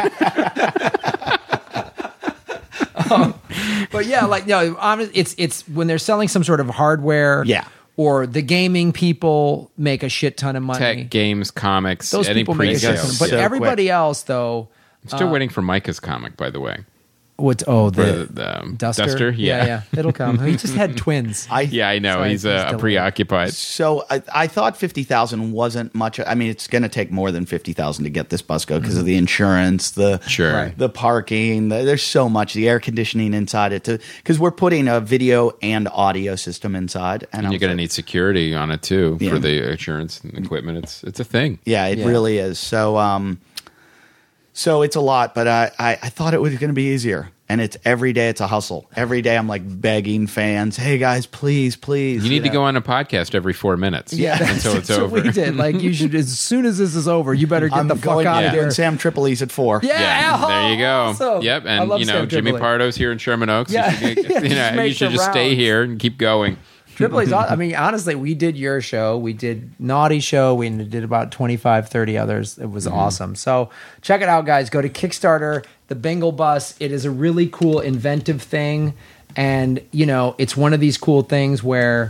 But yeah, like no, it's when they're selling some sort of hardware, Yeah. or the gaming people make a shit ton of money. Tech, games, comics, Those any people make a shit ton. pre-sales. But So everybody else, though, I'm still waiting for Micah's comic, by the way. what's For the the Duster? Yeah. It'll come. He just had twins. Yeah, I know. Sorry, he's he's delayed. preoccupied. So I thought 50,000 wasn't much. I mean, it's going to take more than 50,000 to get this bus go because of the insurance, Sure. Right. the parking. There's so much. The air conditioning inside it, because we're putting a video and audio system inside, And I you're was going to like, need security on it too Yeah. for the insurance and equipment. It's a thing. Yeah, it Yeah. really is. So it's a lot, but I thought it was going to be easier. And it's every day it's a hustle. Every day I'm like begging fans, hey guys, please. You need to go on a podcast every 4 minutes. Yeah, until it's that's over. what we did. Like you should, as soon as this is over, you better get I'm the fuck going out of doing here. Sam Tripoli's at 4. Yeah, there you go. awesome. Yep, I and love Sam Jimmy Tripoli. Pardo's here in Sherman Oaks. Yeah. You should, Just make you should the just stay rounds. here and keep going. Tripoli's, I mean, honestly, we did your show. We did Naughty Show. We did about 25, 30 others. It was awesome. So check it out, guys. Go to Kickstarter, the Bengal Bus. It is a really cool, inventive thing. And, it's one of these cool things where,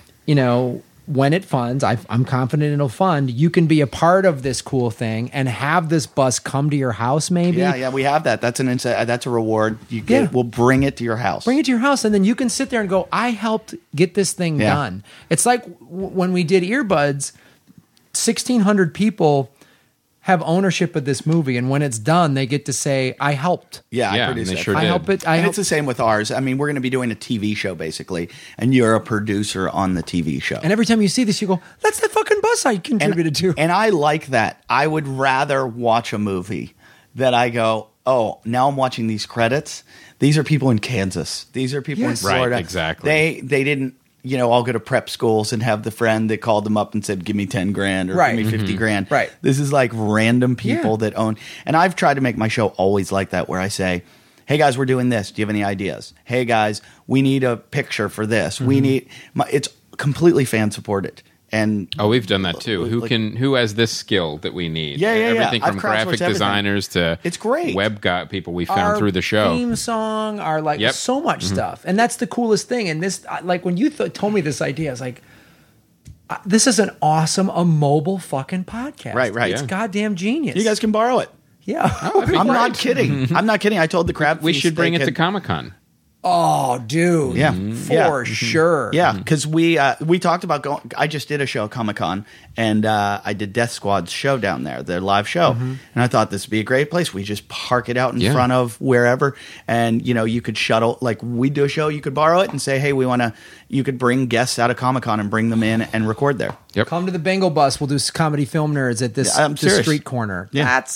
when it funds, I'm confident it'll fund. You can be a part of this cool thing and have this bus come to your house, maybe. Yeah, we have that. That's that's a reward. You get. Yeah. We'll bring it to your house. Bring it to your house, and then you can sit there and go, I helped get this thing Yeah. done. It's like when we did Earbuds, 1,600 people have ownership of this movie, and when it's done, they get to say, I helped. Yeah, Yeah, I produced and they it. sure I did. help it. I And help. it's the same with ours. I mean, we're going to be doing a TV show basically, and you're a producer on the TV show. And every time you see this, you go, that's the fucking bus I contributed to. And I like that. I would rather watch a movie that I go, oh, now I'm watching these credits. These are people in Kansas. These are people Yes. in Florida. Right, exactly. They didn't, all go to prep schools and have the friend that called them up and said, give me 10 grand or Right. give me 50 grand. Right. This is like random people Yeah. that own. And I've tried to make my show always like that, where I say, hey guys, we're doing this. Do you have any ideas? Hey guys, we need a picture for this. We need, it's completely fan supported. And Oh, we've done that too. Like- Who has this skill that we need? Yeah, yeah, yeah. Everything I've from crowdsourced graphic everything. designers to It's great. people we found Our through the show. theme song, our Yep. so much stuff. And that's the coolest thing. And this, like when you told me this idea, I was like, this is an awesome, a mobile fucking podcast. Right. It's Yeah. goddamn genius. you guys can borrow it. Yeah. I'm not kidding. I'm not kidding. I told the crab We feast should bring they it to could- Comic-Con. Oh, dude. Yeah. For sure. Yeah, because we talked about going. I just did a show at Comic-Con, and I did Death Squad's show down there, their live show, and I thought this would be a great place. We just park it out in Yeah. front of wherever, and you could shuttle. Like we do a show, you could borrow it and say, hey, we want to. You could bring guests out of Comic-Con and bring them in and record there. Yep. Come to the Bengal Bus. We'll do comedy film nerds at this Yeah, I'm the serious. street corner. Yeah. That's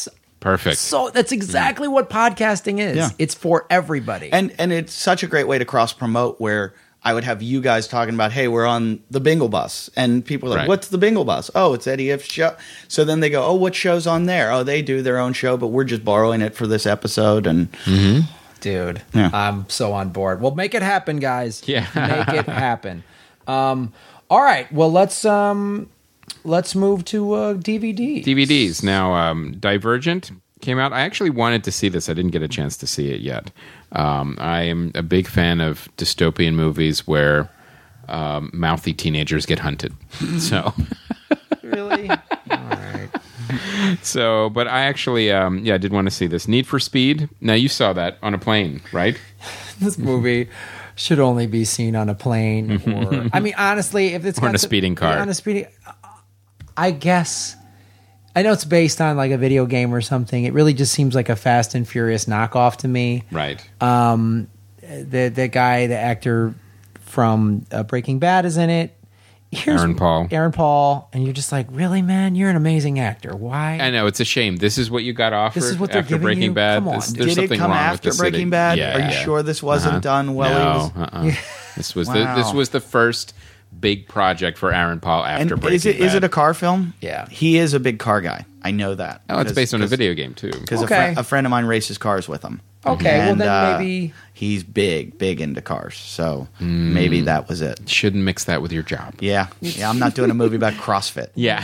Perfect. So that's exactly what podcasting is. Yeah. It's for everybody. And it's such a great way to cross promote where I would have you guys talking about, hey, we're on the Bingle Bus. And people are like, Right. what's the Bingle Bus? Oh, it's Eddie If's show. So then they go, oh, what show's on there? Oh, they do their own show, but we're just borrowing it for this episode. And Dude, Yeah. I'm so on board. Well, make it happen, guys. Yeah. Make it happen. All right. Well, let's move to DVD. DVDs. Now, Divergent came out. I actually wanted to see this. I didn't get a chance to see it yet. I am a big fan of dystopian movies where mouthy teenagers get hunted. So, Really? All right. but I actually, I did want to see this. Need for Speed. Now, you saw that on a plane, right? This movie should only be seen on a plane, or I mean, honestly, if it's Or in got a speeding car. on a speeding. I guess I know it's based on like a video game or something. It really just seems like a Fast and Furious knockoff to me. Right. The guy, the actor from Breaking Bad, is in it. Aaron Paul. Aaron Paul, and you're just like, really, man? You're an amazing actor. Why? I know, it's a shame. This is what you got offered This is what they're after giving Breaking you? Bad. Come on. There's did it something come wrong after with the city. Breaking Bad? Yeah, Are you yeah. sure this wasn't done while he was... This was Wow. this was the first big project for Aaron Paul after And Breaking is it Bad. a car film? Yeah. He is a big car guy. I know that. Oh, it's based on a video game too. Because Okay. a friend of mine races cars with him. Okay, well And, then maybe he's big into cars. So maybe that was it. Shouldn't mix that with your job. Yeah. I'm not doing a movie about CrossFit. Yeah.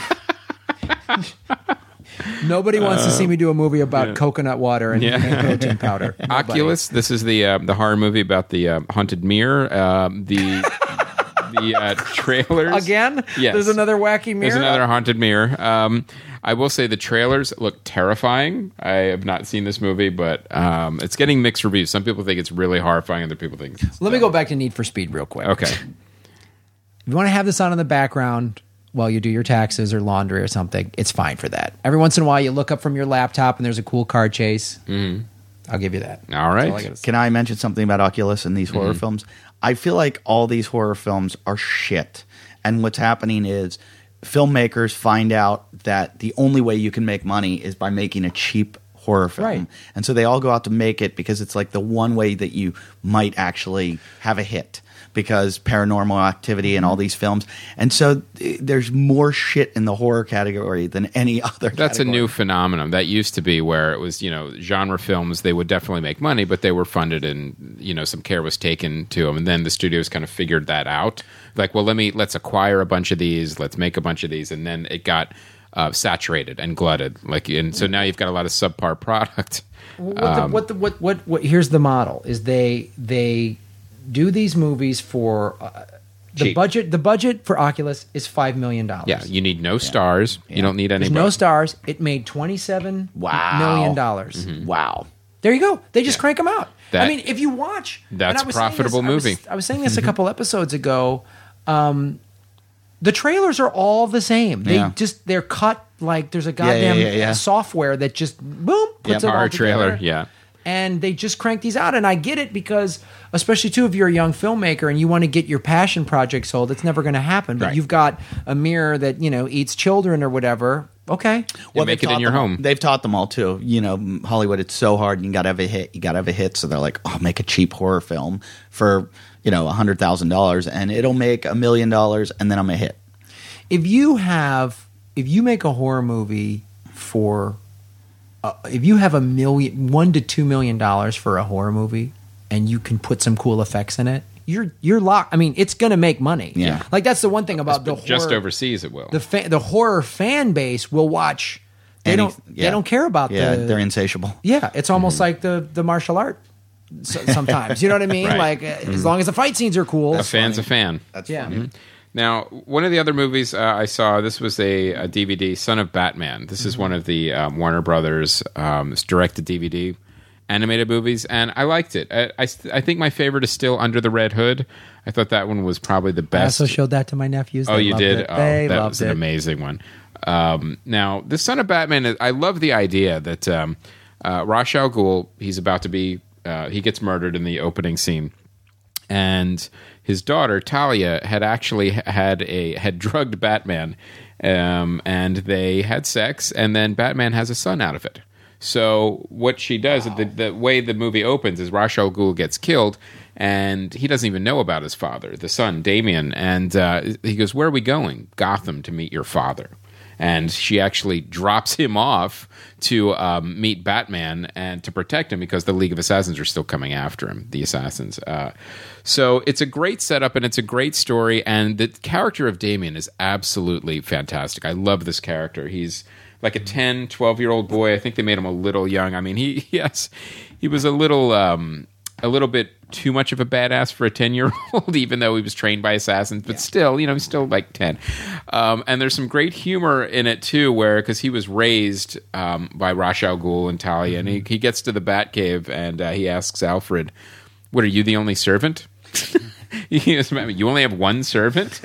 nobody wants to see me do a movie about coconut water and protein powder. Nobody. Oculus. This is the horror movie about the haunted mirror. The trailers Again? Yes. There's another wacky mirror. There's another haunted mirror. I will say the trailers look terrifying. I have not seen this movie, but it's getting mixed reviews. Some people think it's really horrifying, other people think it's Let me go back to Need for Speed real quick. okay. If you want to have this on in the background while you do your taxes or laundry or something, it's fine for that. Every once in a while, you look up from your laptop and there's a cool car chase. I'll give you that. All That's all I right. gotta say. Can I mention something about Oculus and these horror films? I feel like all these horror films are shit. And what's happening is filmmakers find out that the only way you can make money is by making a cheap horror film. Right. And so they all go out to make it because it's like the one way that you might actually have a hit. Because Paranormal Activity and all these films. And so there's more shit in the horror category than any other That's a category. new phenomenon. That used to be where it was, genre films, they would definitely make money, but they were funded and, some care was taken to them. And then the studios kind of figured that out. Like, well, let's acquire a bunch of these, let's make a bunch of these. And then it got saturated and glutted. And so now you've got a lot of subpar product. What here's the model is they do these movies for the Cheap. budget. The budget for Oculus is $5 million. Yeah, you need no stars. You don't need There's anybody. no stars. It made $27 million dollars. Wow. There you go. They just crank them out. That- I mean, if you watch, That's and I was a profitable saying this- movie. I was saying this a couple episodes ago. The trailers are all the same. Yeah. They're cut like there's a goddamn yeah. software that just boom puts it all Our trailer, together. yeah. And they just crank these out, and I get it because, especially too, if you're a young filmmaker and you want to get your passion project sold, it's never going to happen. But Right. you've got a mirror that eats children or whatever. Okay, Well, make they've it in taught your them- home. They've taught them all too. Hollywood, it's so hard. You got to have a hit. You got to have a hit. So they're like, oh, make a cheap horror film for $100,000, and it'll make $1 million, and then I'm a hit. if you make a horror movie for if you have $1 to $2 million for a horror movie and you can put some cool effects in it, you're locked. I mean, it's going to make money. Yeah. Like that's the one thing about the horror. Just overseas, it will. The horror fan base will watch. They don't care about they're insatiable. Yeah, it's almost like the martial art. Sometimes you know what I mean. Right. Like as long as the fight scenes are cool. a fan's a fan. That's Yeah. funny. Now, one of the other movies I saw, this was a DVD, Son of Batman. This is one of the Warner Brothers direct-to-DVD animated movies, and I liked it. I think my favorite is still Under the Red Hood. I thought that one was probably the I best. also showed that to my nephews. Oh, They you loved did? it. Oh, They that loved was an it. amazing one. Now, the Son of Batman, I love the idea that Ra's al Ghul, he's about to be, he gets murdered in the opening scene. And his daughter, Talia, had actually had drugged Batman, and they had sex, and then Batman has a son out of it. So what she does, the way the movie opens is Ra's al Ghul gets killed, and he doesn't even know about his father, the son, Damien. And he goes, "Where are we going?" "Gotham, to meet your father." And she actually drops him off to meet Batman and to protect him because the League of Assassins are still coming after him, the assassins. So it's a great setup and it's a great story. And the character of Damien is absolutely fantastic. I love this character. He's like a 10, 12-year-old boy. I think they made him a little young. I mean, he was a little bit too much of a badass for a 10-year-old, even though he was trained by assassins. But still, he's still like 10. And there's some great humor in it too, because he was raised by Ra's al Ghul and Talia, and he gets to the Batcave and he asks Alfred, "What, are you the only servant?" He goes, "You only have one servant?"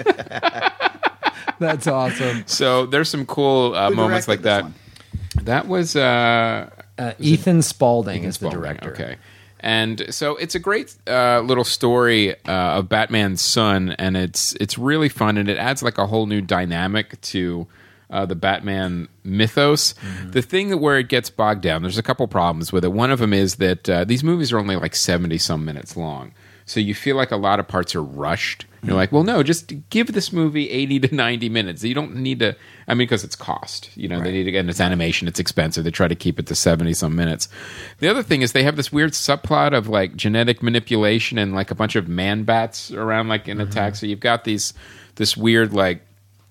That's awesome. So there's some cool moments like that. That was Ethan Spalding is the director. Okay. And so it's a great little story of Batman's son, and it's really fun, and it adds like a whole new dynamic to the Batman mythos. Mm-hmm. The thing where it gets bogged down, there's a couple problems with it. One of them is that these movies are only like 70-some minutes long. So you feel like a lot of parts are rushed. You're like, well, no, just give this movie 80 to 90 minutes. You don't need to, because it's cost. They need to get, and it's animation, it's expensive. They try to keep it to 70-some minutes. The other thing is they have this weird subplot of like genetic manipulation and like a bunch of man-bats around like in attack. So you've got this weird like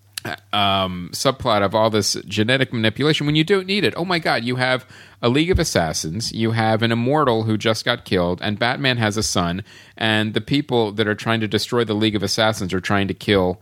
subplot of all this genetic manipulation when you don't need it. Oh my God, you have a League of Assassins, you have an immortal who just got killed, and Batman has a son, and the people that are trying to destroy the League of Assassins are trying to kill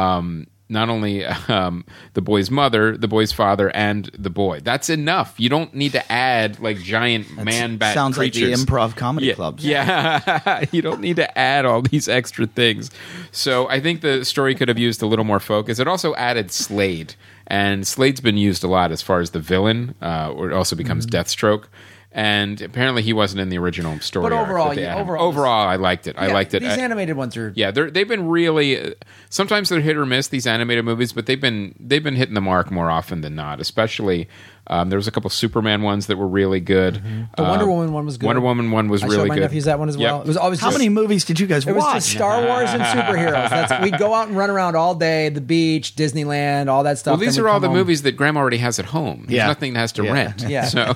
not only the boy's mother, the boy's father, and the boy. That's enough. You don't need to add like giant man-bat sounds creatures. Like the improv comedy clubs. Yeah. You don't need to add all these extra things. So I think the story could have used a little more focus. It also added Slade, and Slade's been used a lot as far as the villain, or it also becomes Deathstroke. And apparently he wasn't in the original story. But overall, I liked it. I liked it. These animated ones are... Yeah, they've been really... sometimes they're hit or miss, these animated movies, but they've been hitting the mark more often than not, especially... there was a couple Superman ones that were really good. Mm-hmm. The Wonder Woman one was good. Wonder Woman one was really good. I showed my nephews that one as well. Yep. It was always How many movies did you guys watch? It was just Star Wars and superheroes. We'd go out and run around all day, the beach, Disneyland, all that stuff. Well, these are all the movies that Grandma already has at home. There's nothing that has to rent. Yeah. So.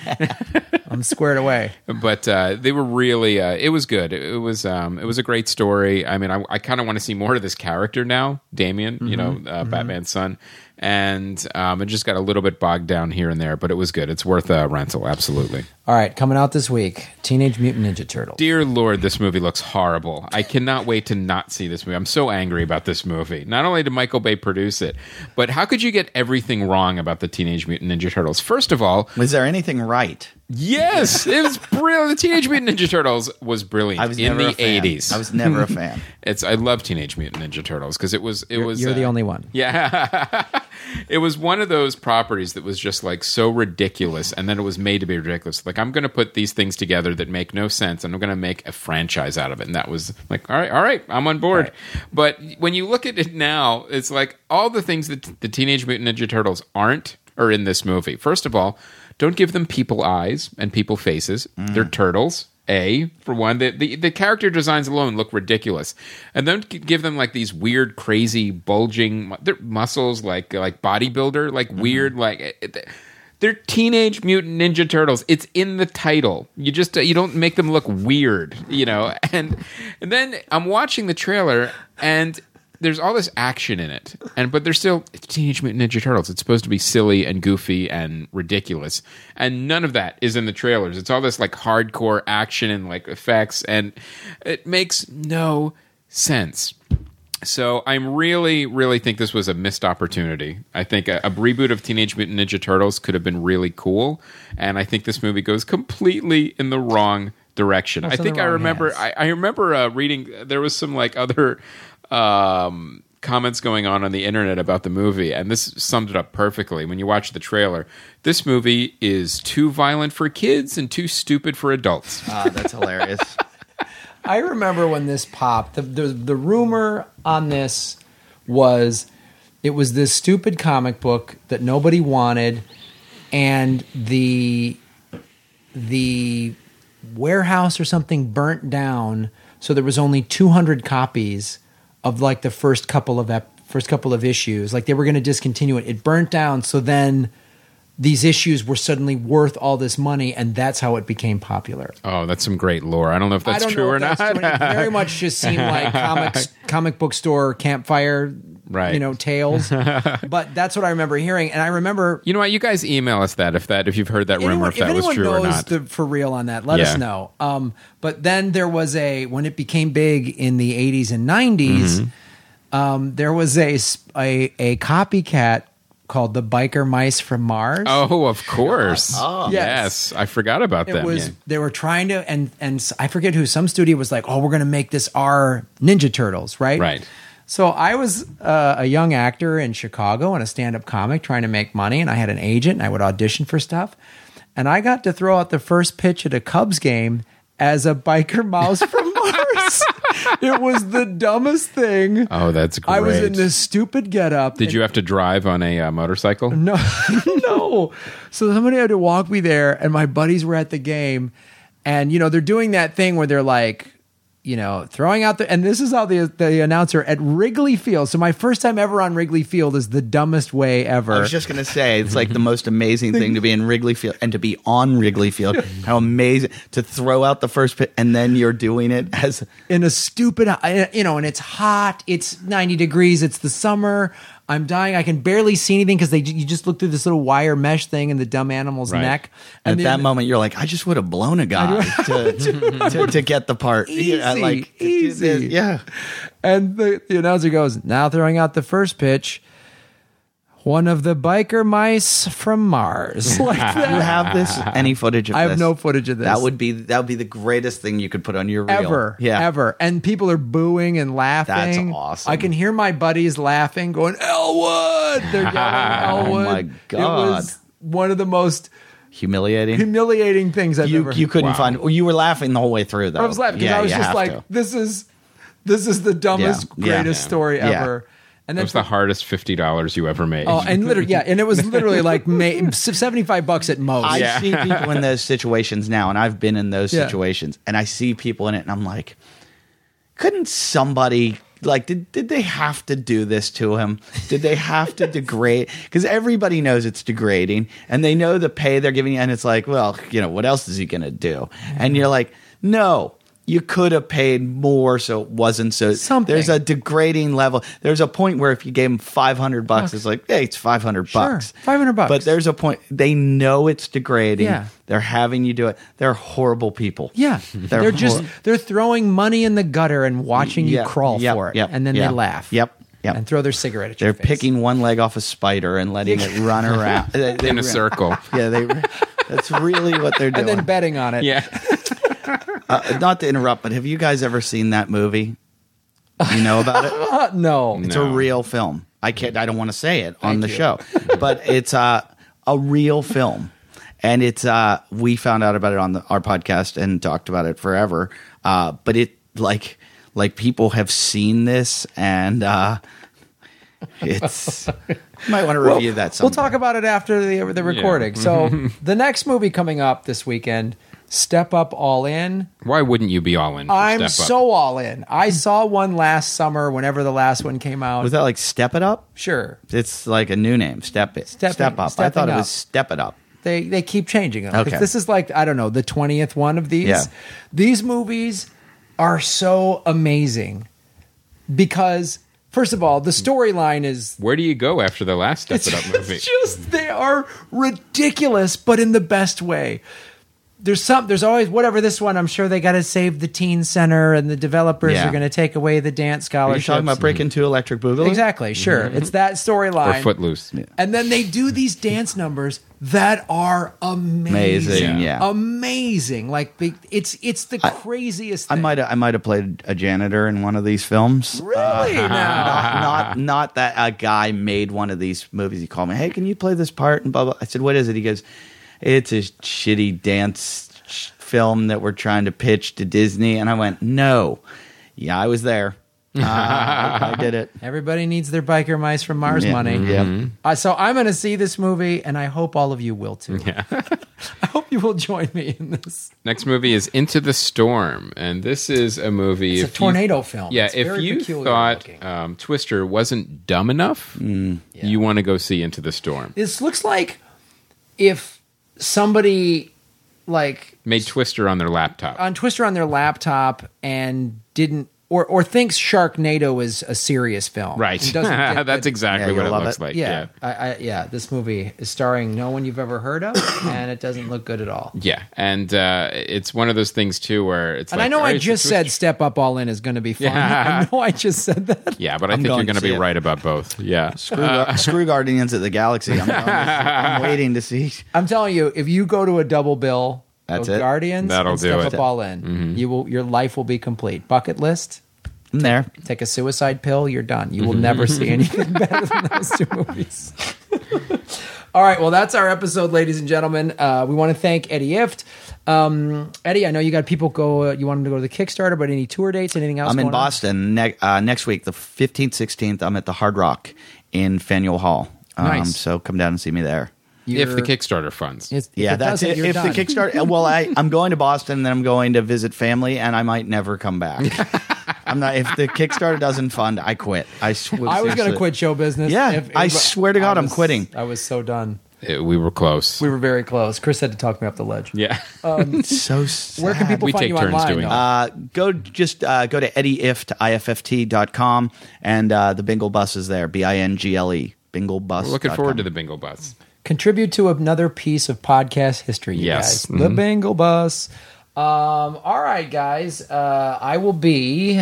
I'm squared away. But they were really... it was good. It was a great story. I mean, I kind of want to see more of this character now, Damien, Batman's son. And it just got a little bit bogged down here and there, but it was good. It's worth a rental, absolutely. All right, coming out this week, Teenage Mutant Ninja Turtles. Dear Lord, this movie looks horrible. I cannot wait to not see this movie. I'm so angry about this movie. Not only did Michael Bay produce it, but how could you get everything wrong about the Teenage Mutant Ninja Turtles? First of all... Was there anything right? Yes, it was brilliant. The Teenage Mutant Ninja Turtles was brilliant in the 80s. I was never a fan. I love Teenage Mutant Ninja Turtles because it was. You're the only one. Yeah, it was one of those properties that was just like so ridiculous, and then it was made to be ridiculous. Like I'm going to put these things together that make no sense, and I'm going to make a franchise out of it. And that was like, all right, I'm on board. Right. But when you look at it now, it's like all the things that the Teenage Mutant Ninja Turtles aren't are in this movie. First of all, don't give them people eyes and people faces. They're turtles. For one, the character designs alone look ridiculous, and then give them like these weird, crazy, bulging muscles, like bodybuilder, like weird, like they're Teenage Mutant Ninja Turtles. It's in the title. You just you don't make them look weird, And then I'm watching the trailer and. There's all this action in it, but there's still Teenage Mutant Ninja Turtles. It's supposed to be silly and goofy and ridiculous, and none of that is in the trailers. It's all this like hardcore action and like effects, and it makes no sense. So I'm really, really think this was a missed opportunity. I think a reboot of Teenage Mutant Ninja Turtles could have been really cool, and I think this movie goes completely in the wrong direction. I think I remember reading there was some like other comments going on the internet about the movie, and this summed it up perfectly. When you watch the trailer, this movie is too violent for kids and too stupid for adults. That's hilarious. I remember when this popped, the rumor on this was it was this stupid comic book that nobody wanted, and the warehouse or something burnt down, so there was only 200 copies of like the first couple of issues. Like they were going to discontinue it. It burnt down, so then these issues were suddenly worth all this money, and that's how it became popular. Oh, that's some great lore. I don't know if that's true or not. It very much just seemed like comic book store campfire, right. tales. But that's what I remember hearing, and I remember. You know what? You guys email us if you've heard that rumor, if that was true or not. For real on that, let us know. But then there was when it became big in the 80s and 90s, there was a copycat called the Biker Mice from Mars. Oh, of course. Oh. Yes. I forgot about them. They were trying to, and I forget who, some studio was like, oh, we're going to make this our Ninja Turtles, right? Right. So I was a young actor in Chicago and a stand-up comic trying to make money, and I had an agent, and I would audition for stuff. And I got to throw out the first pitch at a Cubs game as a biker mouse from Mars. It was the dumbest thing. Oh, that's great. I was in this stupid getup. Did you have to drive on a motorcycle? No, no. So somebody had to walk me there, and my buddies were at the game, and they're doing that thing where they're like, throwing out and this is how the announcer at Wrigley Field. So my first time ever on Wrigley Field is the dumbest way ever. I was just going to say, it's like the most amazing thing to be in Wrigley Field and to be on Wrigley Field. How amazing to throw out the first pitch and then you're doing it as in a stupid, and it's hot. It's 90 degrees. It's the summer. I'm dying. I can barely see anything because you just look through this little wire mesh thing in the dumb animal's neck. And at that moment, you're like, I just would have blown a guy to get the part. Easy. Yeah. And the announcer goes, now throwing out the first pitch, one of the biker mice from Mars. Like that. Do you have this? Any footage of this? I have no footage of this. That would be the greatest thing you could put on your reel. Ever. And people are booing and laughing. That's awesome. I can hear my buddies laughing, going, Elwood! They're yelling Elwood. Oh my God. It was one of the most humiliating things I've ever heard. You couldn't find. Well, you were laughing the whole way through, though. I was laughing because I was just like, this is the dumbest, greatest story ever. And that was the hardest $50 you ever made. Oh, and literally, and it was literally like $75 at most. I see people in those situations now, and I've been in those situations, and I see people in it, and I'm like, couldn't somebody, like, did they have to do this to him? Did they have to degrade? Because everybody knows it's degrading, and they know the pay they're giving you, and it's like, well, what else is he going to do? And you're like, no. You could have paid more, so it wasn't so. Something. There's a degrading level. There's a point where if you gave him $500, it's like, hey, it's $500. Sure, $500. But there's a point they know it's degrading. Yeah. They're having you do it. They're horrible people. Yeah, they're throwing money in the gutter and watching you crawl for it, and then they laugh. Yep. And throw their cigarette at your face. They're picking one leg off a spider and letting it run around in a circle. Yeah, that's really what they're doing. And then betting on it. Yeah. Not to interrupt, but have you guys ever seen that movie? You know about it? No. It's a real film. I don't want to say it on the show, but it's a real film, and it's we found out about it on our podcast and talked about it forever. But it like people have seen this, and it's you might want to review that someday. We'll talk about it after the recording. So the next movie coming up this weekend, Step Up All In. Why wouldn't you be all in? I'm so all in. I saw one last summer whenever the last one came out. Was that like Step It Up? Sure. It's like a new name. Step Up. I thought it was Step It Up. They keep changing them. Okay. This is like, I don't know, the 20th one of these. Yeah. These movies are so amazing because, first of all, the storyline is... Where do you go after the last Step It Up movie? They are ridiculous, but in the best way. There's always, whatever this one, I'm sure they got to save the teen center and the developers are going to take away the dance scholarships. Are you talking about Breaking 2 Electric Boogaloo? Exactly, sure. Mm-hmm. It's that storyline. Or Footloose. Yeah. And then they do these dance numbers that are amazing. Amazing. Like, it's the craziest thing. I might have played a janitor in one of these films. Really? Not that a guy made one of these movies. He called me, hey, can you play this part? And blah, blah. I said, what is it? He goes, it's a shitty dance film that we're trying to pitch to Disney. And I went, no. Yeah, I was there. I did it. Everybody needs their biker mice from Mars Yeah. money. Yeah. So I'm going to see this movie, and I hope all of you will too. Yeah. I hope you will join me in this. Next movie is Into the Storm, and this is a movie. It's a tornado film. Yeah, It's if very you peculiar thought looking. Twister wasn't dumb enough, you want to go see Into the Storm. This looks like if somebody like Made Twister on their laptop. on Twister on their laptop and didn't or thinks Sharknado is a serious film. Right. And doesn't get That's the- exactly Yeah, what it you'll love looks it. like. Yeah, this movie is starring no one you've ever heard of, and it doesn't look good at all. Yeah, and it's one of those things too where it's And like, I know all I right, just so said Twister- Step Up All In is going to be fun. Yeah. I know I just said that. Yeah, but I I'm think you're going going to to be see it. right about both. Yeah. Screw Guardians of the Galaxy. I'm waiting to see. I'm telling you, if you go to a double bill That's of it? Guardians That'll and do Step it. Up All In, your life will be complete. Bucket list. I'm there. Take a suicide pill, you're done. You will never see anything better than those two movies. All right, well, that's our episode, ladies and gentlemen. We want to thank Eddie Ift. Eddie, I know you got people go. You want them to go to the Kickstarter, but any tour dates, anything else? I'm in going on? Boston next week, the 15th, 16th. I'm at the Hard Rock in Faneuil Hall. Nice. So come down and see me there. If the You're- Kickstarter funds. if Yeah, it that's doesn't, it. you're If done. the Kickstarter, well, I'm going to Boston, then I'm going to visit family, and I might never come back. I'm not. If the Kickstarter doesn't fund, I quit. I I was going to seriously- quit show business. Yeah, I swear to God, I'm quitting. I was so done. We were close. We were very close. Chris had to talk me up the ledge. Yeah. It's so sad. Where can people We find take you turns online? doing though? Go to eddyift.com, and the Bingle Bus is there. BINGLE. Bingle Bus. We're looking forward to the bingo bus. Contribute to another piece of podcast history, you Yes. guys. The Bingle Bus. All right, guys. I will be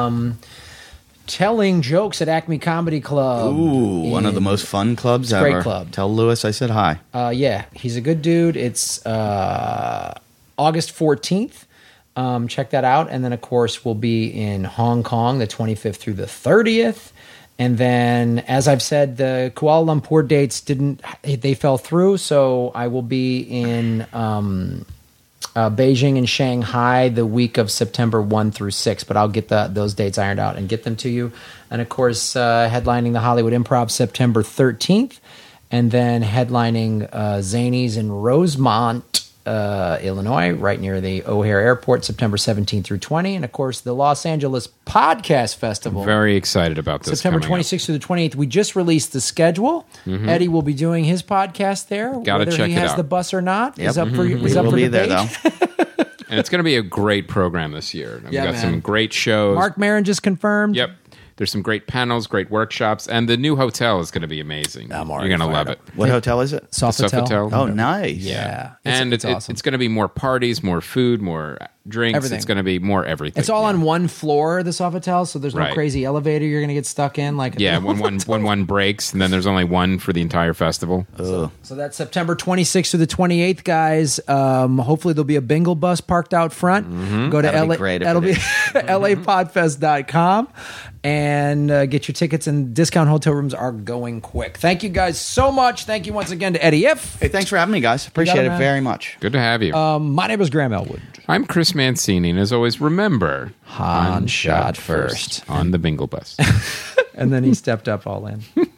telling jokes at Acme Comedy Club. Ooh, one of the most fun clubs ever. great club. Tell Lewis I said hi. Yeah, he's a good dude. It's August 14th. Check that out. And then, of course, we'll be in Hong Kong the 25th through the 30th. And then, as I've said, the Kuala Lumpur dates they fell through. So I will be in Beijing and Shanghai the week of September 1 through 6. But I'll get those dates ironed out and get them to you. And, of course, headlining the Hollywood Improv September 13th. And then headlining Zanies in Rosemont, Illinois, right near the O'Hare Airport, September 17th through 20. And, of course, the Los Angeles Podcast Festival. Very excited about this. September coming up. 26th through the 28th. We just released the schedule. Eddie will be doing his podcast there. Gotta whether check he it has out. the bus or not is Yep. up for We is up will for be there, debate. though. And it's going to be a great program this year. We've Yeah, got man. some great shows. Mark Maron just confirmed. Yep. There's some great panels, great workshops, and the new hotel is going to be amazing. I'm You're already going to fired love up. it. What hotel is it? Sofitel. Oh, nice. Yeah. And it's awesome. it's going to be more parties, more food, more drinks. Everything. It's going to be more everything. It's all yeah. on one floor, the Sofitel, so there's no Right. crazy elevator you're going to get stuck in. Like Yeah, when one breaks, and then there's only one for the entire festival. Ugh. So that's September 26th through the 28th, guys. Hopefully there'll be a bingle bus parked out front. Go to That'll be LA, great if that'll it be lapodfest.com and get your tickets. And discount hotel rooms are going quick. Thank you guys so much. Thank you once again to Eddie If. Hey, thanks for having me, guys. Appreciate it, it man. very much. Good to have you. My name is Graham Elwood. I'm Chris Mancini, and as always, remember Han shot first. on the Bingle Bus. And then he stepped up all in.